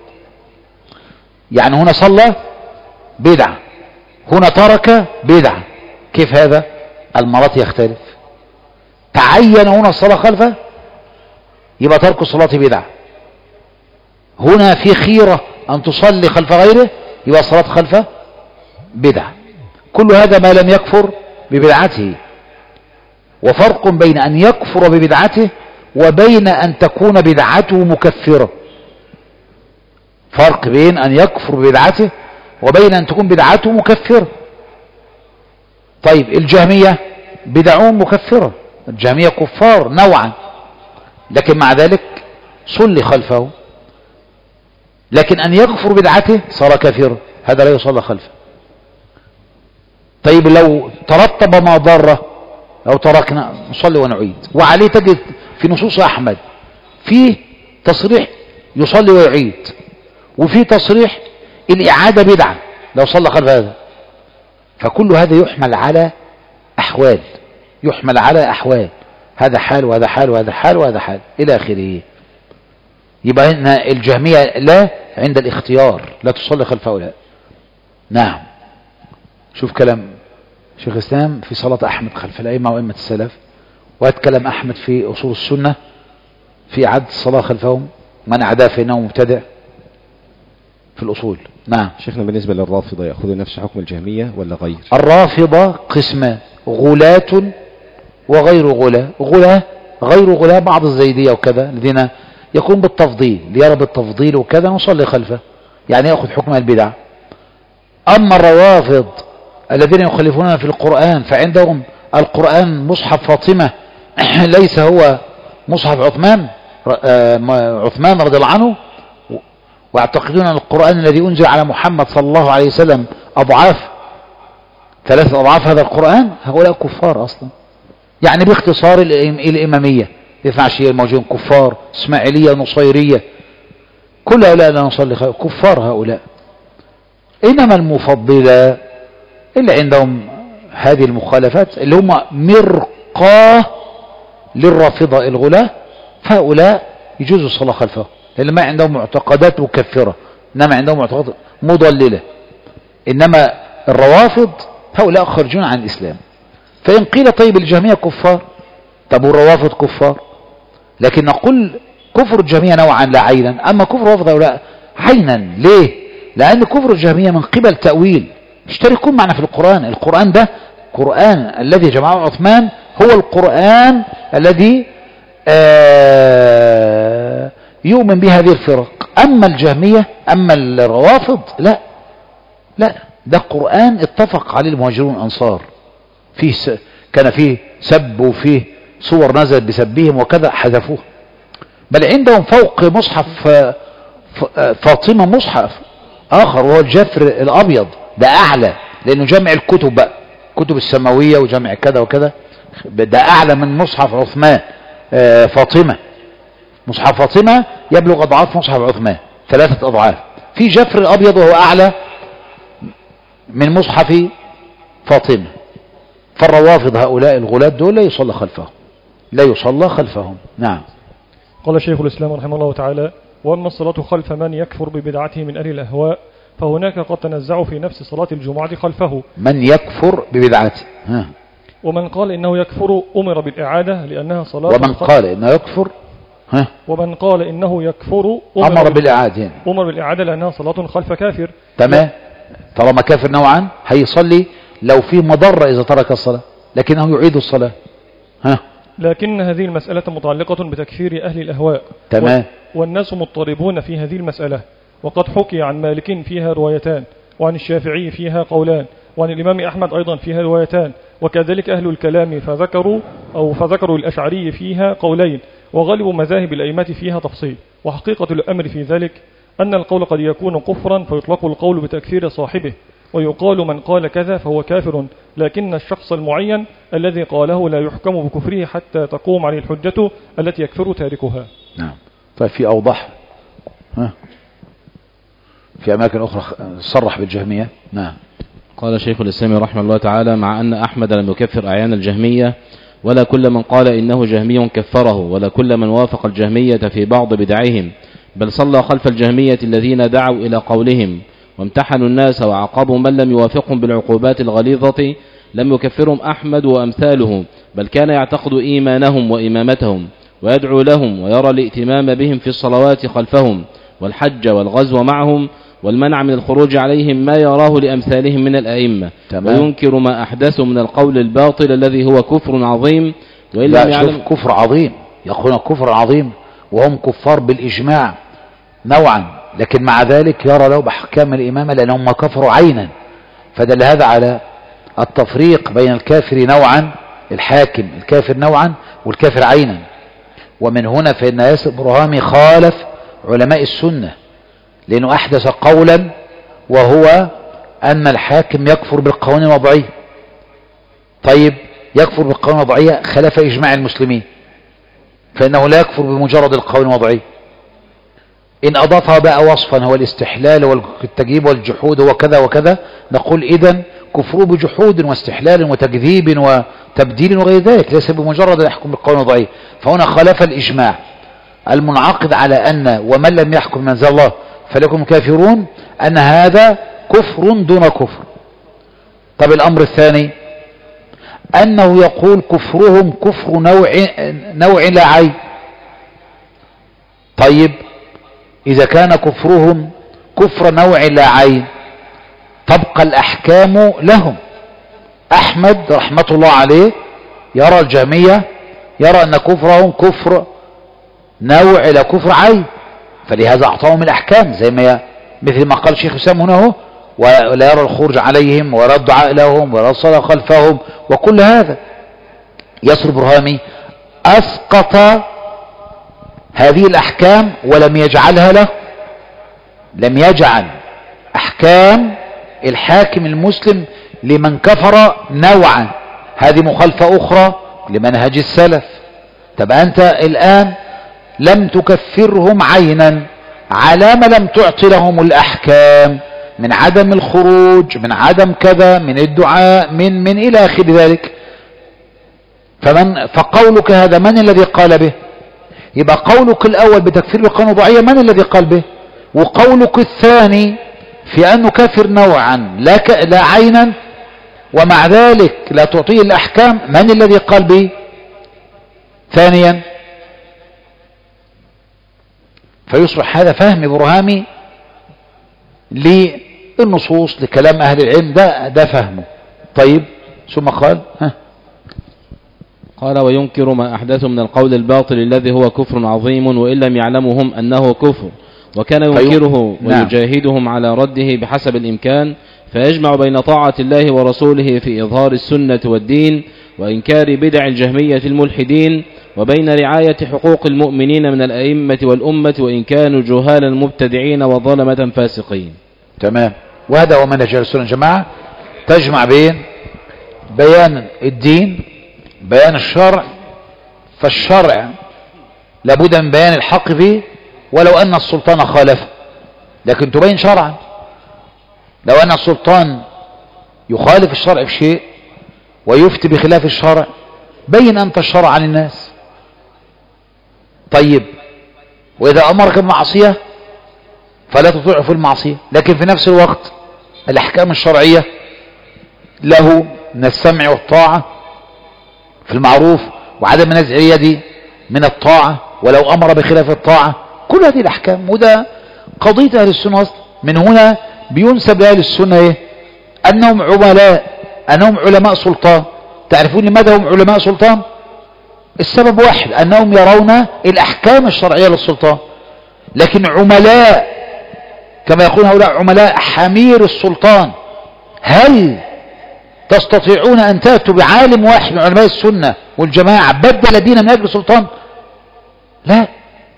يعني هنا صلى بدعة، هنا ترك بدعة. كيف هذا؟ المرات يختلف. تعين هنا الصلاة خلفه يبقى ترك الصلاة بدعة، هنا في خيرة أن تصلي خلف غيره يبقى الصلاة خلفه بدعة. كل هذا ما لم يكفر ببدعته. وفرق بين أن يكفر ببدعته وبين أن تكون بدعته مكفرة. فرق بين أن يكفر ببدعته وبين أن تكون بدعته مكفرة. طيب الجهمية بدعون مكفرة، الجهمية كفار نوعا، لكن مع ذلك صلي خلفه. لكن أن يكفر بدعته صار كافرا، هذا لا يصلى خلفه. طيب لو ترتب ما ضره لو تركنا نصلي ونعيد. وعليه تجد في نصوص أحمد فيه تصريح يصلي ويعيد، وفي تصريح الإعادة بدعة لو صلى خلف هذا. فكل هذا يحمل على أحوال، يحمل على أحوال، هذا حال وهذا حال وهذا حال وهذا حال إلى آخره. يبقى هنا الجهمية لا عند الاختيار لا تصلي خلف هؤلاء. نعم. شوف كلام شيخ الإسلام في صلاة أحمد خلف الأئمة وأئمة السلف، وهتكلم أحمد في أصول السنة في عد الصلاة خلفهم من أعداء فإنه مبتدع في الأصول. نعم. شيخنا بالنسبة للرافضة يأخذوا نفس حكم الجهمية ولا غير؟ الرافضة قسمان، غلاة وغير غلاة. غلاة غير غلاة بعض الزيدية وكذا الذين يقوم بالتفضيل ليرى بالتفضيل وكذا نصلي خلفه، يعني يأخذ حكم البدع. أما الروافض الذين يخالفون في القرآن فعندهم القرآن مصحف فاطمة ليس هو مصحف عثمان عثمان رضي الله عنه، ويعتقدون أن القرآن الذي أنزل على محمد صلى الله عليه وسلم أضعاف ثلاثة أضعاف هذا القرآن. هؤلاء كفار أصلا. يعني باختصار الإمامية اثنا عشرية الموجودين كفار، اسماعيلية، نصيرية، كل هؤلاء لا نصلي خلفهم، كفار هؤلاء. إنما المفضلة اللي عندهم هذه المخالفات اللي هم مرقاه للرافضة الغلاة، فهؤلاء يجوز الصلاة خلفهم، لأن ما عندهم معتقدات مكفرة، إنما عندهم معتقدات مضللة. إنما الروافض هؤلاء خارجون عن الإسلام. فإن قيل طيب الجهمية كفار، طب والروافض كفار، لكن نقول كفر الجهمية نوعا لا عينا، أما كفر الروافض هؤلاء عينا. ليه؟ لأن كفر الجهمية من قبل تأويل، اشتركون معنا في القرآن. القرآن ده قرآن الذي جمعه عثمان هو القرآن الذي آه يؤمن بهذه الفرق. أما الجهمية أما الروافض لا لا، ده قرآن اتفق عليه المهاجرون الأنصار، فيه س... كان فيه سب وفيه صور نزلت بسبهم وكذا حذفوه. بل عندهم فوق مصحف فاطمة مصحف آخر وهو الجفر الأبيض، ده أعلى لأنه جمع الكتب بقى، كتب السماوية وجمع كذا وكذا، ده أعلى من مصحف عثمان فاطمة. مصحف فاطمة يبلغ أضعاف مصحف عثمان، ثلاثة أضعاف. في جفر الأبيض وهو أعلى من مصحف فاطمة. فالروافض هؤلاء الغلاة دول لا يصلى خلفهم، لا يصلى خلفهم. نعم. قال شيخ الإسلام رحمه الله تعالى: وأما الصلاة خلف من يكفر ببدعته من أهل الأهواء فهناك قد تنزعوا في نفس صلاة الجمعة خلفه. من يكفر ببدعته، ها. ومن قال إنه يكفر أمر بالإعادة لأنها صلاة. ومن قال إنه يكفر، ها. ومن قال إنه يكفر أمر, أمر بالإعادة يعني. أمر بالإعادة لأنها صلاة خلف كافر. تمام. طالما كافر نوعا هيصلي لو في مضرة إذا ترك الصلاة، لكنه يعيد الصلاة. ها. لكن هذه المسألة متعلقة بتكفير أهل الأهواء. تمام. والناس مضطربون في هذه المسألة، وقد حكي عن مالك فيها روايتان، وعن الشافعي فيها قولان، وعن الإمام أحمد أيضا فيها روايتان، وكذلك أهل الكلام فذكروا أو فذكروا الأشعري فيها قولين، وغالب مذاهب الأئمة فيها تفصيل. وحقيقة الأمر في ذلك أن القول قد يكون كفرا فيطلق القول بتكفير صاحبه، ويقال من قال كذا فهو كافر، لكن الشخص المعين الذي قاله لا يحكم بكفره حتى تقوم عليه الحجة التي يكفر تاركها. نعم. طيب في أوضح، ها، في أماكن أخرى صرح بالجهمية. نعم. قال شيخ الإسلام رحمه الله تعالى: مع أن أحمد لم يكفر أعيان الجهمية، ولا كل من قال إنه جهمي كفره، ولا كل من وافق الجهمية في بعض بدعهم، بل صلى خلف الجهمية الذين دعوا إلى قولهم وامتحنوا الناس وعاقبوا من لم يوافقهم بالعقوبات الغليظة، لم يكفرهم أحمد وأمثاله، بل كان يعتقد إيمانهم وإمامتهم، ويدعو لهم، ويرى الائتمام بهم في الصلوات خلفهم، والحج والغزو معهم، والمنع من الخروج عليهم ما يراه لأمثالهم من الأئمة. تمام. وينكر ما أحدثوا من القول الباطل الذي هو كفر عظيم. وإلا يعلم كفر عظيم، يقولون كفر عظيم وهم كفار بالإجماع نوعا، لكن مع ذلك يرى له بأحكام الإمامة لأنهم كفروا عينا. فدل هذا على التفريق بين الكافر نوعا، الحاكم الكافر نوعا والكافر عينا. ومن هنا فإن ياسر برهامي خالف علماء السنة، لأنه أحدث قولا وهو أن الحاكم يكفر بالقوانين الوضعية. طيب يكفر بالقوانين الوضعية خلاف إجماع المسلمين، فإنه لا يكفر بمجرد القوانين الوضعية. إن أضافها بقى وصفا هو الاستحلال والتجيب والجحود وكذا وكذا، نقول إذن كفره بجحود واستحلال وتكذيب وتبديل وغير ذلك، ليس بمجرد يحكم بالقوانين الوضعية. فهنا خلاف الإجماع المنعقد على أن ومن لم يحكم من أنزل الله فلكم كافرون، أن هذا كفر دون كفر. طب الأمر الثاني أنه يقول كفرهم كفر نوع, نوع لا عين. طيب إذا كان كفرهم كفر نوع لا عين تبقى الأحكام لهم. أحمد رحمة الله عليه يرى الجهمية يرى أن كفرهم كفر نوع لا كفر عين، فلهذا أعطاهم الأحكام زي ما مثل ما قال شيخ الإسلام هنا، ولا يرى الخروج عليهم ولا الدعاء لهم ولا الصلاة خلفهم وكل هذا. ياسر برهامي أسقط هذه الأحكام ولم يجعلها له، لم يجعل أحكام الحاكم المسلم لمن كفر نوعا، هذه مخالفة أخرى لمنهج السلف. طب أنت الآن لم تكفرهم عينا، على ما لم تعطي لهم الأحكام من عدم الخروج، من عدم كذا، من الدعاء، من من إلى آخر ذلك. فمن فقولك هذا من الذي قال به؟ يبقى قولك الأول بتكفير بالقانون الوضعية من الذي قال به؟ وقولك الثاني في أن نكفر نوعا لا, ك... لا عينا ومع ذلك لا تعطيه الأحكام، من الذي قال به؟ ثانيا، فيصبح هذا فهم برهامي للنصوص لكلام أهل العلم، ده ده فهمه. طيب ثم قال ها قال وينكر ما أحدث من القول الباطل الذي هو كفر عظيم وإن لم يعلمهم أنه كفر، وكان ينكره ويجاهدهم على رده بحسب الإمكان، فيجمع بين طاعة الله ورسوله في إظهار السنة والدين وإنكار بدع الجهمية الملحدين، وبين رعاية حقوق المؤمنين من الأئمة والأمة وإن كانوا جهالا مبتدعين وظلمة فاسقين. تمام. وهذا هو منهج أهل السنة والجماعة، تجمع بين بيان الدين، بيان الشرع، فالشرع لابد من بيان الحق فيه ولو أن السلطان خالفه، لكن تبين شرعا. لو أن السلطان يخالف الشرع في شيء ويفتي بخلاف الشرع، بين أنت الشرع عن الناس. طيب، وإذا أمرك بمعصية فلا تطيعه في المعصية، لكن في نفس الوقت الأحكام الشرعية له من السمع والطاعة في المعروف وعدم نزع اليد من الطاعة ولو أمر بخلاف الطاعة، كل هذه الأحكام. وده قضية أهل السنة. من هنا بينسب لأهل السنة إيه؟ أنهم عملاء، أنهم علماء سلطان. تعرفون لماذا هم علماء سلطان؟ السبب واحد، أنهم يرون الأحكام الشرعية للسلطان، لكن عملاء كما يقول هؤلاء عملاء حمير السلطان. هل تستطيعون أن تأتوا بعالم واحد من علماء السنة والجماعة بدل دين من أجل سلطان؟ لا.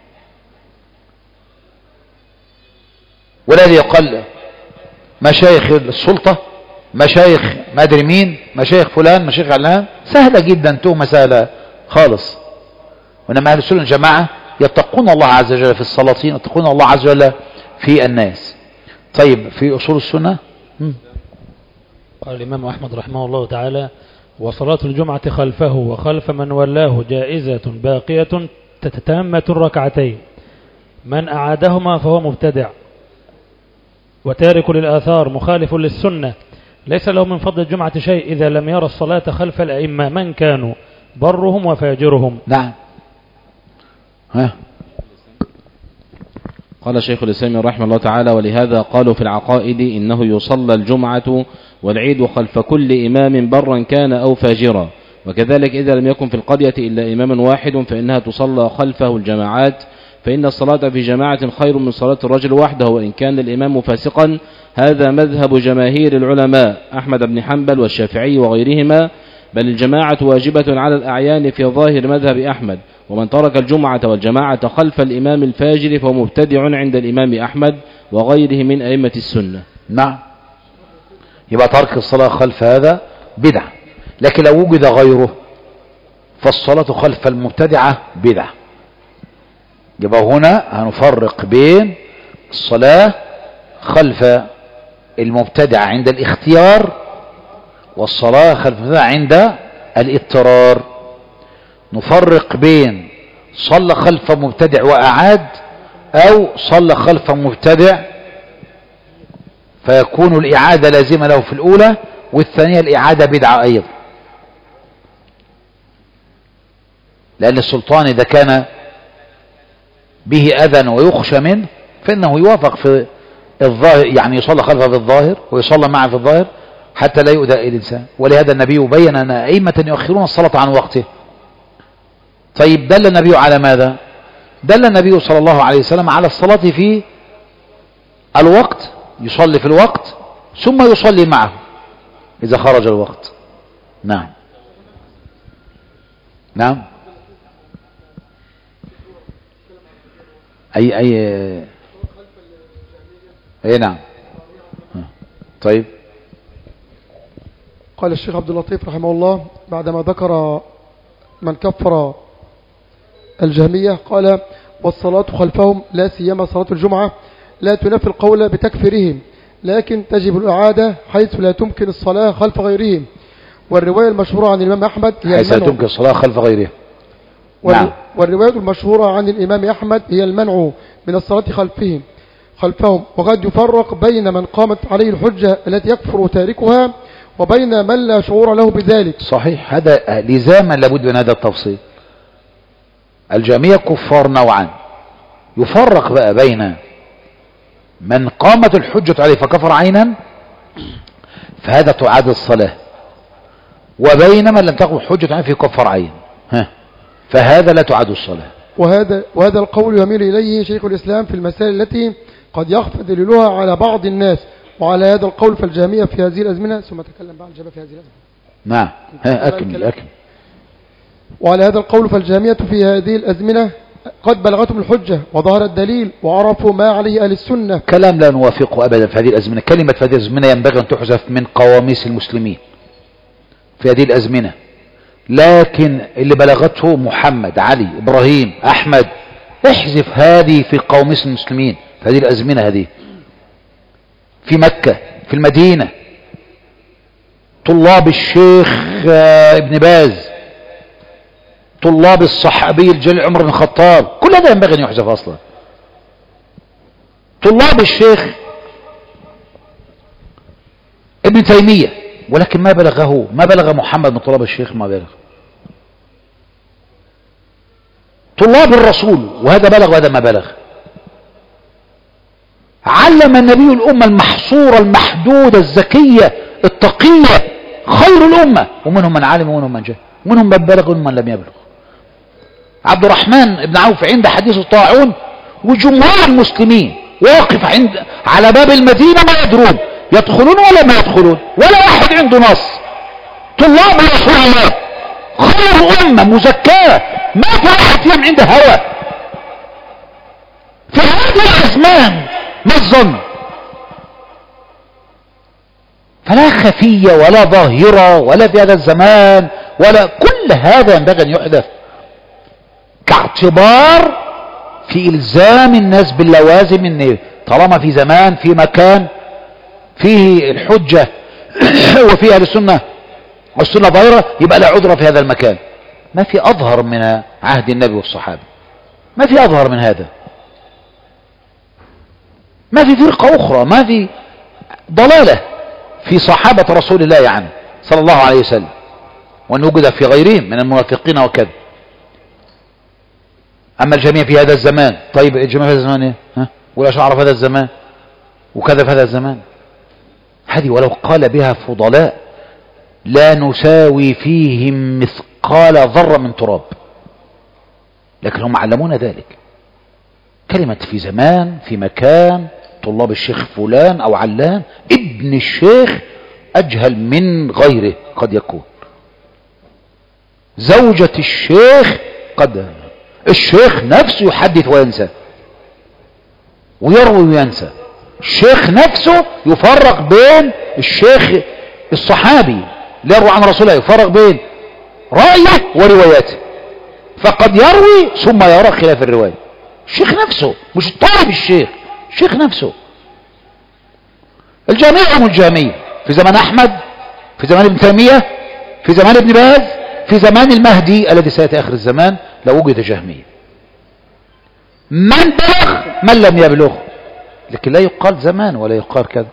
والذي يقال مشايخ السلطة، مشايخ ما ادري مين، مشايخ فلان، مشايخ علان، سهلة جدا، تهمة سهلة خالص. وإنما أهل السنة والجماعة يتقون الله عز وجل في السلاطين، يتقون الله عز وجل في الناس. طيب، في أصول السنة م. قال الإمام أحمد رحمه الله تعالى: وصلاة الجمعة خلفه وخلف من ولاه جائزة باقية تتتامة الركعتين، من أعادهما فهو مبتدع وتارك للآثار مخالف للسنة، ليس له من فضل الجمعة شيء إذا لم يرى الصلاة خلف الأئمة من كانوا برهم وفاجرهم. نعم. ها. قال شيخ الإسلام رحمه الله تعالى: ولهذا قالوا في العقائد إنه يصلى الجمعة والعيد خلف كل إمام برا كان أو فاجرا، وكذلك إذا لم يكن في القرية إلا إمام واحد فإنها تصلى خلفه الجماعات، فإن الصلاة في جماعة خير من صلاة الرجل وحده وإن كان الإمام فاسقا. هذا مذهب جماهير العلماء أحمد بن حنبل والشافعي وغيرهما، بل الجماعة واجبة على الأعيان في ظاهر مذهب أحمد، ومن ترك الجمعة والجماعة خلف الإمام الفاجر فهو مبتدع عند الإمام أحمد وغيره من أئمة السنة. نعم. يبقى ترك الصلاة خلف هذا بدعة، لكن لو وجد غيره فالصلاة خلف المبتدعة بدعة. يبقى هنا هنفرق بين الصلاة خلف المبتدع عند الاختيار والصلاة خلف المبتدع عند الاضطرار. نفرق بين صلى خلف مبتدع وأعاد أو صلى خلف مبتدع فيكون الإعادة لازمة له في الأولى والثانية الإعادة بدعة أيضا، لأن السلطان إذا كان به أذى ويخشى منه فإنه يوافق في الظاهر، يعني يصلى خلفه في الظاهر ويصلى معه في الظاهر حتى لا يؤذى الإنسان. ولهذا النبي بين أن أئمة يؤخرون الصلاة عن وقته. طيب، دل النبي على ماذا؟ دل النبي صلى الله عليه وسلم على الصلاة في الوقت، يصلي في الوقت ثم يصلي معه إذا خرج الوقت. نعم. نعم. أي أي أي نعم. طيب. قال الشيخ عبد اللطيف رحمه الله بعدما ذكر من كفر الجهمية قال والصلاة خلفهم لا سيما صلاة الجمعة لا تنفي القول بتكفيرهم، لكن تجب الإعادة حيث لا تمكن الصلاة خلف غيرهم. والرواية المشهورة عن الإمام أحمد هي حيث لا تمكن الصلاة خلف غيره. نعم. والرواية المشهورة عن الإمام أحمد هي المنع من الصلاة خلفهم خلفهم وقد يفرق بين من قامت عليه الحجة التي يكفر تاركها وبين من لا شعور له بذلك. صحيح، هذا لزاما لابد من هذا التفصيل. الجميع كفار نوعا، يفرق بقى بين من قامت الحجة عليه فكفر عينا فهذا تعاد الصلاة، وبين من لم تقم حجة عليه فكفر عين ها فهذا لا تعاد الصلاة. وهذا وهذا القول يميل إليه شيخ الإسلام في المسائل التي قد يخفى دليلها على بعض الناس، وعلى هذا القول فالجهمية في هذه الأزمنة ثم تكلم بعد الجهمية في هذه الأزمنة. نعم ها أكمل أكمل. وعلى هذا القول فالجهمية في هذه الأزمنة قد بلغتهم الحجة وظهر الدليل وعرفوا ما عليه أهل السنة. كلام لا نوافقه أبدا في هذه الأزمنة. كلمة في هذه الأزمنة ينبغي أن تحذف من قواميس المسلمين في هذه الأزمنة، لكن اللي بلغته محمد علي إبراهيم أحمد احذف هذه في قواميس المسلمين في هذه الأزمنة. هذه في مكة في المدينة طلاب الشيخ ابن باز، طلاب الصحابي الجليل عمر بن الخطاب، كل هذا ينبغي أن يحذف أصلا. طلاب الشيخ ابن تيمية، ولكن ما بلغه ما بلغ محمد من طلاب الشيخ، ما بلغ طلاب الرسول، وهذا بلغ وهذا ما بلغ. علم النبي الأمة المحصورة المحدودة الزكية التقية خير الأمة، ومنهم من علم ومنهم من جهل، ومنهم من بلغ ومنهم من لم يبلغ. عبد الرحمن بن عوف عند حديث الطاعون وجمهور المسلمين واقف عند على باب المدينة ما يدرون يدخلون ولا ما يدخلون، ولا واحد عنده نص. طلاب رسول الله خير أمة مزكاة، ما في واحد فيهم عنده هوى. في هذه الأزمان ما الظن؟ فلا خفية ولا ظاهرة ولا في هذا الزمان ولا كل هذا ينبغي أن يحدث كاعتبار في إلزام الناس باللوازم، إن طالما في زمان في مكان فيه الحجة وفي أهل السنة والسنة ظاهرة يبقى لا عذر في هذا المكان. ما في أظهر من عهد النبي والصحابة، ما في أظهر من هذا، ما في فرقة أخرى، ما في ضلالة في صحابة رسول الله يعني صلى الله عليه وسلم، وأن وجد في غيرهم من المنافقين وكذا. أما الجميع في هذا الزمان، طيب الجميع في هذا الزمان إيه؟ ها؟ والأشاعرة في هذا الزمان وكذا في هذا الزمان، هذه ولو قال بها فضلاء لا نساوي فيهم مثقال ذرة من تراب، لكن هم علمونا ذلك. كلمة في زمان في مكان، طلاب الشيخ فلان أو علان، ابن الشيخ أجهل من غيره قد يكون، زوجة الشيخ قد، الشيخ نفسه يحدث وينسى ويروي وينسى. الشيخ نفسه يفرق بين الشيخ الصحابي اللي يروي عن رسول الله، يفرق بين رأيه ورواياته، فقد يروي ثم يرى خلاف الرواية. الشيخ نفسه مش طالب الشيخ، الشيخ نفسه. الجميع هم الجهمية في زمان أحمد، في زمان ابن تيمية، في زمان ابن باز، في زمان المهدي الذي سيأتي آخر الزمان لو وجد جهمية. من بلغ من لم يبلغ، لكن لا يقال زمان ولا يقال كذا.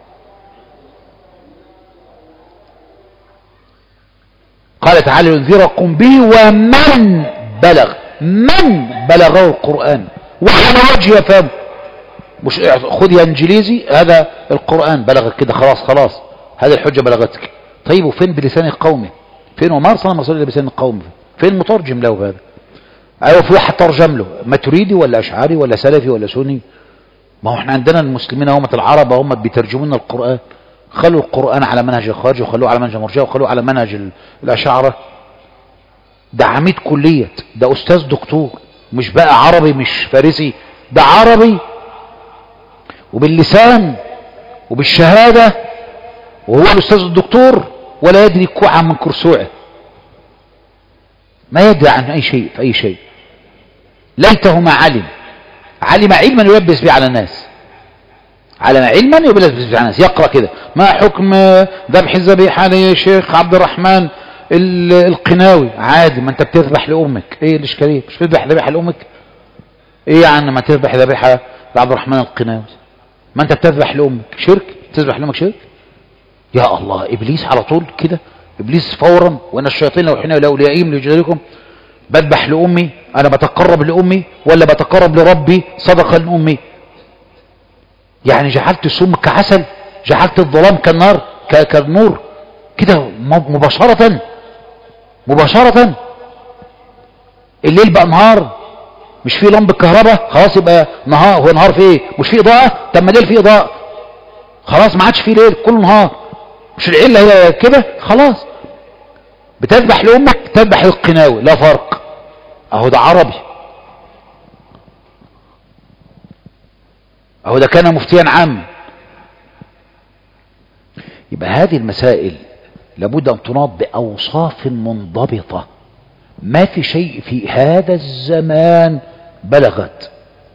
قال تعالى لينذركم به ومن بلغ، من بلغه القرآن وعلى وجه يفهم، مش خذ يا انجليزي هذا القرآن بلغك كده خلاص خلاص هذه الحجة بلغتك. طيب وفين بلسان القوم؟ فين وما ارسلنا رسولا الا بلسان القوم؟ فين المترجم له هذا؟ ايوه في واحد ترجم له ماتريدي ولا اشعري ولا سلفي ولا سني؟ ما هو احنا عندنا المسلمين هم العرب هم بيترجمون القرآن، خلوا القرآن على منهج الخارج وخلوه على منهج المرجئة وخلوه على منهج الأشاعرة. ده عميد كلية، ده أستاذ دكتور، مش بقى عربي مش فارسي، ده عربي وباللسان وبالشهادة، وهو الأستاذ الدكتور ولا يدري كوعا من كرسوعه، ما يدري عن أي شيء في أي شيء. ليته ما علم، علم علما يلبس به على الناس، علم علما يلبس به على الناس. يقرأ كده ما حكم ذبح الذبيحة يا شيخ عبد الرحمن القناوي؟ عادي، ما انت بتذبح لأمك، ايه الاشكالية؟ مش بتذبح ذبيحة لأمك؟ ايه يعني ما تذبح ذبيحة لعبد الرحمن القناوي؟ ما انت بتذبح لأمك، شرك؟ تذبح لأمك شرك؟ يا الله، ابليس على طول كده، ابليس فورا، وان الشياطين لو حين لاوليائهم ليجادلكم. بذبح لأمي، انا بتقرب لأمي ولا بتقرب لربي صدقا لأمي؟ يعني جعلت السم كعسل، جعلت الظلام كالنار كالنور كده مباشرة مباشرة. الليل بقى نهار، مش فيه لمبة كهرباء، خلاص يبقى نهار. هو نهار فيه مش فيه إضاءة؟ طب ما ليل فيه إضاءة، خلاص ما عادش فيه ليل، كل نهار. مش العلة هي كده؟ خلاص. بتذبح لأمك تذبح للقناوي، لا فرق. اهو ده عربي، اهو ده كان مفتيا عاما. يبقى هذه المسائل لابد ان تناط باوصاف منضبطة. ما في شيء في هذا الزمان بلغت،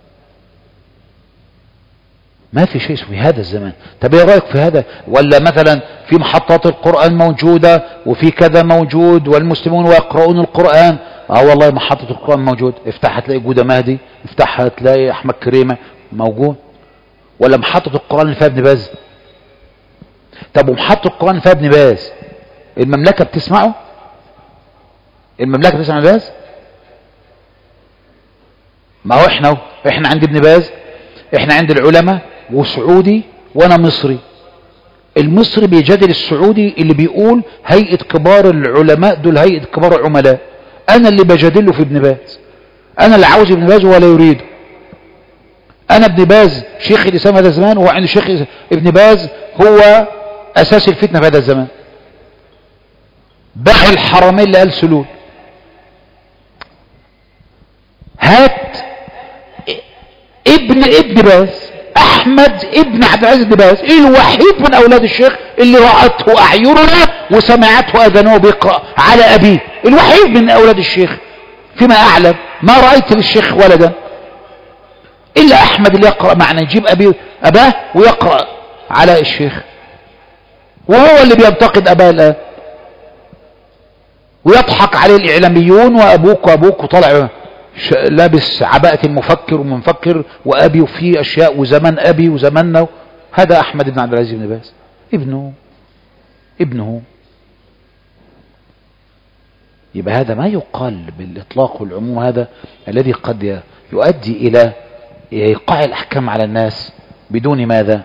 ما في شيء في هذا الزمان. طب ايه رايك في هذا؟ ولا مثلا في محطات القرآن موجودة وفي كذا موجود والمسلمون ويقرؤون القرآن. اه والله محطة القرآن موجود، افتحها تلاقي جودة مهدي، افتحها تلاقي احمد كريمة موجود. ولا محطة القرآن اللي فيها ابن باز؟ طب ومحطة القرآن اللي فيها ابن باز المملكة بتسمعه؟ المملكة بتسمع ابن باز؟ ما هو احنا احنا عند ابن باز، احنا عند العلماء، وسعودي وانا مصري. المصري بيجادل السعودي اللي بيقول هيئة كبار العلماء دول هيئة كبار العملاء. انا اللي بجادله في ابن باز، انا اللي عاوز ابن باز ولا يريده. انا ابن باز شيخ الاسلام هذا الزمان، وهو عند شيخ ابن باز هو اساس الفتنة في هذا الزمان. باع الحرمين اللي قال سلول. هات ابن ابن باز احمد ابن عبد العزيز بن باز الوحيد من اولاد الشيخ اللي رأته اعيننا وسمعته اذانه بيقرأ على ابيه، الوحيد من اولاد الشيخ فيما اعلم. ما رأيت للشيخ ولدا الا احمد اللي يقرأ معنا، يجيب ابيه اباه ويقرأ على الشيخ، وهو اللي بينتقد اباه الان ويضحك عليه الاعلاميون وابوك وابوك، وطلع لابس عباءة المفكر ومنفكر وابي وفيه اشياء وزمان ابي وزماننا. هذا احمد بن عبد العزيز بن باز ابنه ابنه. يبقى هذا ما يقال بالاطلاق والعموم، هذا الذي قد يؤدي الى ايقاع الاحكام على الناس بدون ماذا.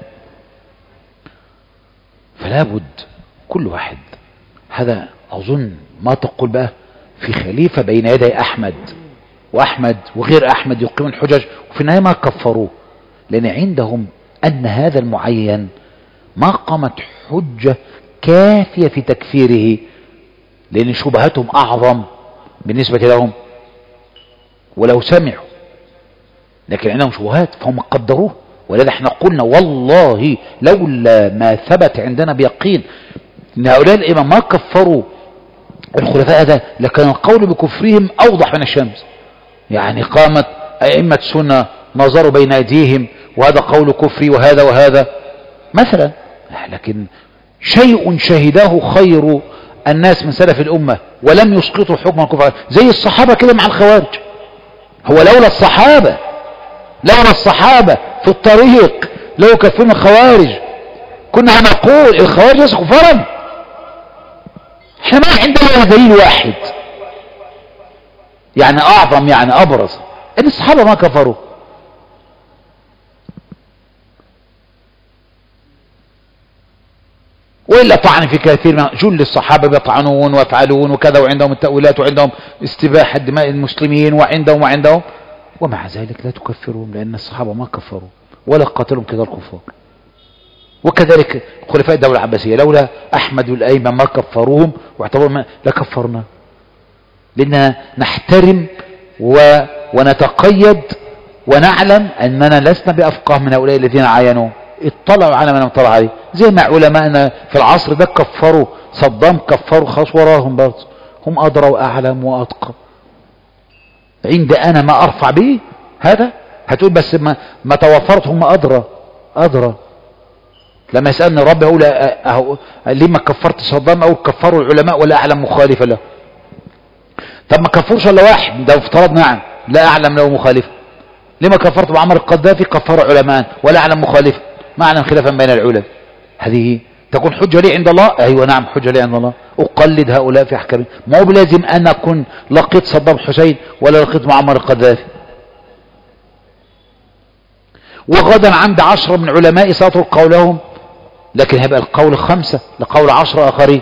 فلا بد كل واحد، هذا اظن ما تقول بقى في خليفة بين يدي احمد واحمد وغير احمد يقيمون الحجج، وفي النهاية ما كفروه، لان عندهم ان هذا المعين ما قامت حجة كافية في تكفيره، لان شبهاتهم اعظم بالنسبة لهم ولو سمعوا، لكن عندهم شبهات فهم قدروه. ولذا احنا قلنا والله لولا ما ثبت عندنا بيقين ان هؤلاء الامام ما كفروا الخلفاء هذا لكان القول بكفرهم اوضح من الشمس. يعني قامت ائمة سنة نظروا بين ايديهم وهذا قول كفري وهذا وهذا مثلا، لكن شيء شهده خير الناس من سلف الامة ولم يسقطوا حكم الكفر، زي الصحابة كده مع الخوارج. هو لولا الصحابة لولا الصحابة في الطريق لو كفرنا الخوارج كنا هنقول الخوارج ليس كفارا. احنا ما عندنا دليل واحد يعني اعظم يعني ابرز ان الصحابة ما كفروا. وإلا طعن في كثير من جل الصحابة بيطعنون ويفعلون وكذا، وعندهم التأويلات وعندهم استباحة دماء المسلمين وعندهم وعندهم ومع ذلك لا تكفرهم، لأن الصحابة ما كفروا ولا قاتلهم كذا الكفار. وكذلك خلفاء الدولة العباسية لولا أحمد والأئمة ما كفروهم واعتبروا لكفرنا، لأننا نحترم و... ونتقيد ونعلم أننا لسنا بأفقه من هؤلاء الذين عاينوا اطلعوا على من اطلع عليه. زي ما علماءنا في العصر ده كفروا صدام، كفروا خلاص وراهم برضه، هم أدرى وأعلم وأتقى. عندي أنا ما أرفع به هذا. هتقول بس ما, ما توفرت هم أدرى أدرى. لما يسألني ربي أقول أهو ليه ما كفرت صدام؟ أقول كفروا العلماء ولا أعلم مخالفة له. طب ما كفرش إلا واحد، ده افترض نعم لا أعلم له مخالفة. ليه ما كفرت معمر القذافي؟ كفروا علماء ولا أعلم مخالفة، ما أعلم خلافا بين العلماء. هذه تكون حجة لي عند الله؟ أيوة نعم حجة لي عند الله، أقلد هؤلاء في أحكامهم. ما هو بلازم أن أكون لقيت صدام حسين ولا لقيت معمر القذافي. وغدا عند عشرة من علماء سأترك قولهم، لكن هيبقى القول خمسة لقول عشرة آخرين.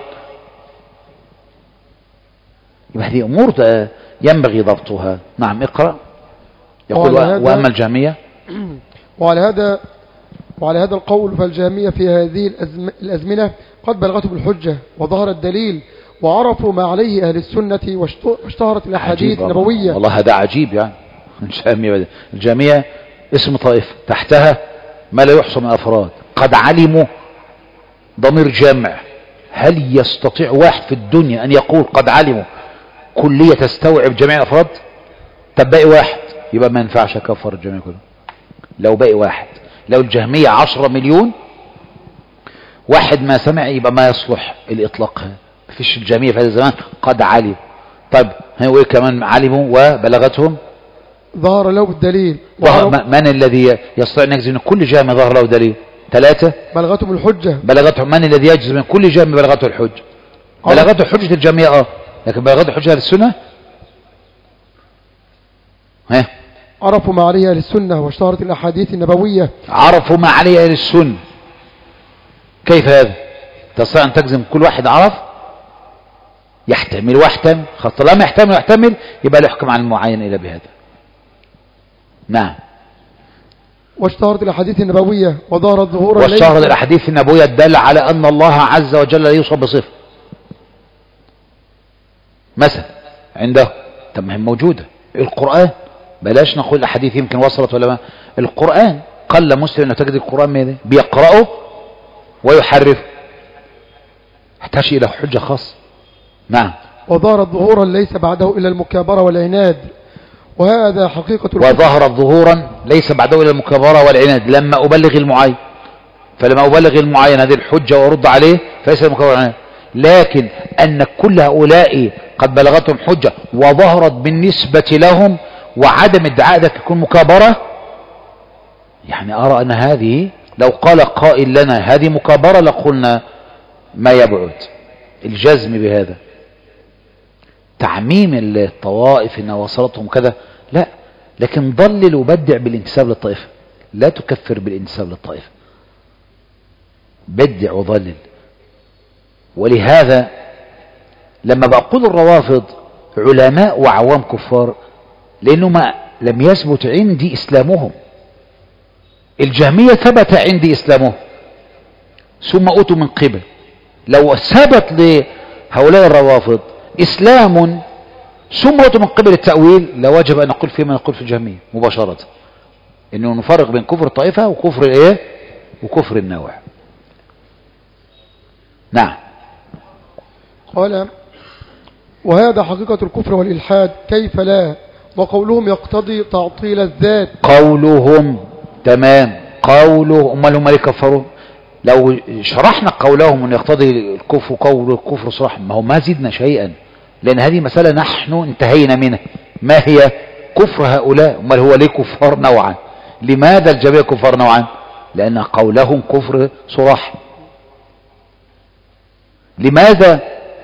يبقى هذه أمور ينبغي ضبطها. نعم اقرأ. يقول وأما الجهمية وعلى هذا وعلى هذا القول فالجهمية في هذه الأزمنة قد بلغتهم الحجة وظهر الدليل وعرفوا ما عليه أهل السنة واشتهرت الأحاديث النبوية. والله هذا عجيب يعني. الجهمية الجهمية اسم طائفة تحتها ما لا يحصى من أفراد قد علموا. ضمير جمع. هل يستطيع واحد في الدنيا أن يقول قد علموا كلية تستوعب جميع الأفراد؟ طب باقي واحد يبقى ما ينفعش أكفر الجميع كله. لو باقي واحد، لو الجهمية عشرة مليون واحد ما سمع يبقى ما يصلح الإطلاق. مفيش الجهمية في هذا الزمان قد علموا. طيب هو إيه كمان علموا وبلغتهم؟ ظهر له الدليل. من الذي يستطيع أن يجزم أن كل جهمي ظهر له دليل؟ ثلاثة. بلغتهم الحجة. بلغتهم. من الذي يجزم أن كل جهمي بلغته الحجة؟ بلغته حجة الجهمية اه، لكن بلغته حجة للسنة. ها عرفوا ما عليه للسنة واشتهرت الأحاديث النبوية. عرفوا ما عليه للسنة. كيف هذا؟ تستطيع أن تجزم كل واحد عرف؟ يحتمل واحتمل. خلاص طالما يحتمل ويحتمل يبقى له يحكم عن المعين إلى بهذا. نعم. واشتهرت الأحاديث النبوية وظهرت ظهورا. واشتهرت الأحاديث النبوية الدالة على أن الله عز وجل لا يوصف بصفة. مثلا عنده. طب ما هي موجودة. القرآن بلاش نقول الأحاديث يمكن وصلت ولا ما. القرآن قل مسلم أنه تجد القرآن ماذا بيقرأه ويحرف، احتاج إلى حجة خاصة. نعم. وظهرت ظهورا ليس بعده إلا المكابرة والعناد، وهذا حقيقة. وظهرت ظهورا ليس بعده إلا المكابرة والعناد لما أبلغ المعين. فلما أبلغ المعين هذه الحجة وأرد عليه فليس المكابرة والعناد. لكن أن كل هؤلاء قد بلغتهم حجة وظهرت بالنسبة لهم وعدم ادعاء ذلك يكون مكابرة، يعني أرى أن هذه لو قال قائل لنا هذه مكابرة لقلنا ما يبعد الجزم بهذا. تعميم الطوائف إنها وصلتهم كذا لا، لكن ضلل وبدع بالانتساب للطائفة. لا تكفر بالانتساب للطائفة، بدع وضلل. ولهذا لما بقول الروافض علماء وعوام كفار لأنه ما لم يثبت عندي إسلامهم. الجهمية ثبت عندي إسلامهم ثم أوتوا من قبل. لو ثبت لهؤلاء الروافض إسلام ثم أوتوا من قبل التأويل لوجب أن نقول فيما نقول في الجهمية مباشرة، إنه نفرق بين كفر الطائفة وكفر الإيه وكفر النوع. نعم. قال وهذا حقيقة الكفر والإلحاد كيف لا، وقولهم يقتضي تعطيل الذات. قولهم تمام. قولهم أمال هم اللي كفروا. لو شرحنا قولهم أن يقتضي الكفر قول الكفر صح ما هو ما زدنا شيئا، لأن هذه مسألة نحن انتهينا منها. ما هي كفر هؤلاء؟ أمال هو ليه كفار نوعا؟ لماذا الجميع كفار نوعا؟ لأن قولهم كفر صراح. لماذا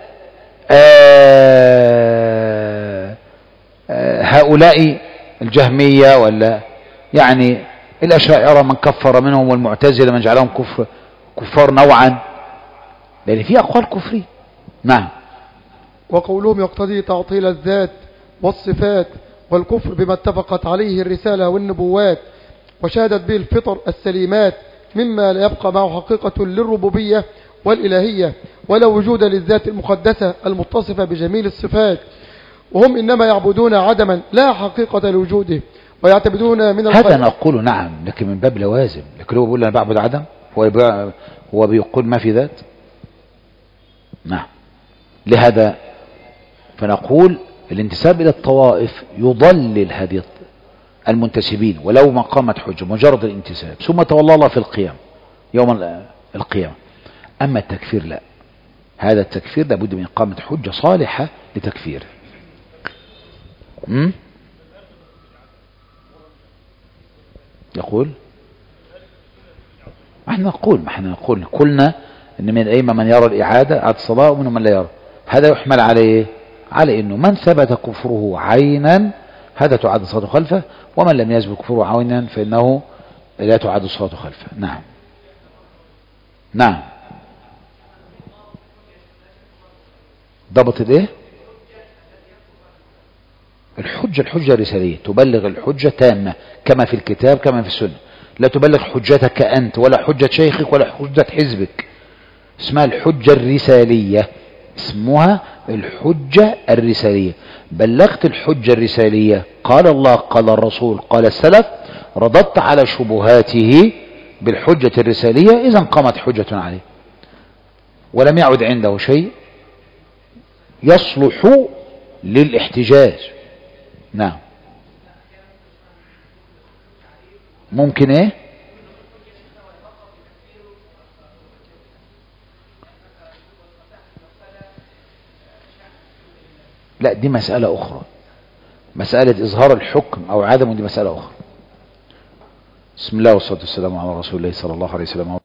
آه آه هؤلاء الجهمية ولا يعني الأشاعرة من كفر منهم والمعتزلة من جعلهم كفر كفار نوعا؟ لأن في أقوال كفري. نعم. وقولهم يقتضي تعطيل الذات والصفات والكفر بما اتفقت عليه الرسالة والنبوات وشهدت به الفطر السليمات مما لا يبقى معه حقيقة للربوبية والإلهية ولا وجود للذات المقدسة المتصفة بجميل الصفات، وهم إنما يعبدون عدما لا حقيقة لوجوده ويعتبدون من هذا نقول نعم، لكن من باب لوازم. لكن هو بيقول أنا بعبد عدم، هو هو بيقول ما في ذات. نعم. لهذا فنقول الانتساب إلى الطوائف يضلل هذه المنتسبين ولو ما قامت حجة، مجرد الانتساب، ثم تولى الله في القيام يوم القيامة. أما التكفير لا، هذا التكفير لابد من إقامة حجة صالحة لتكفيره. م? يقول ما احنا نقول ما احنا نقول قلنا ان من الأئمة من يرى الإعادة عاد الصلاة ومنهم من لا يرى. هذا يحمل عليه على انه من ثبت كفره عينا هذا تعاد الصلاة خلفه، ومن لم يثبت كفره عينا فإنه لا تعاد الصلاة خلفه. نعم نعم. ضبط الايه؟ الحجة الحجة الرسالية تبلغ الحجة تامة كما في الكتاب كما في السنة، لا تبلغ حجتك أنت ولا حجة شيخك ولا حجة حزبك، اسمها الحجة الرسالية، اسمها الحجة الرسالية. بلغت الحجة الرسالية، قال الله قال الرسول قال السلف، رددت على شبهاته بالحجة الرسالية، إذا قامت حجة عليه ولم يعد عنده شيء يصلح للاحتجاج. نعم. ممكن ايه؟ لا دي مسألة أخرى، مسألة إظهار الحكم أو عدمه دي مسألة أخرى. بسم الله والصلاة والسلام على رسول الله صلى الله عليه وسلم.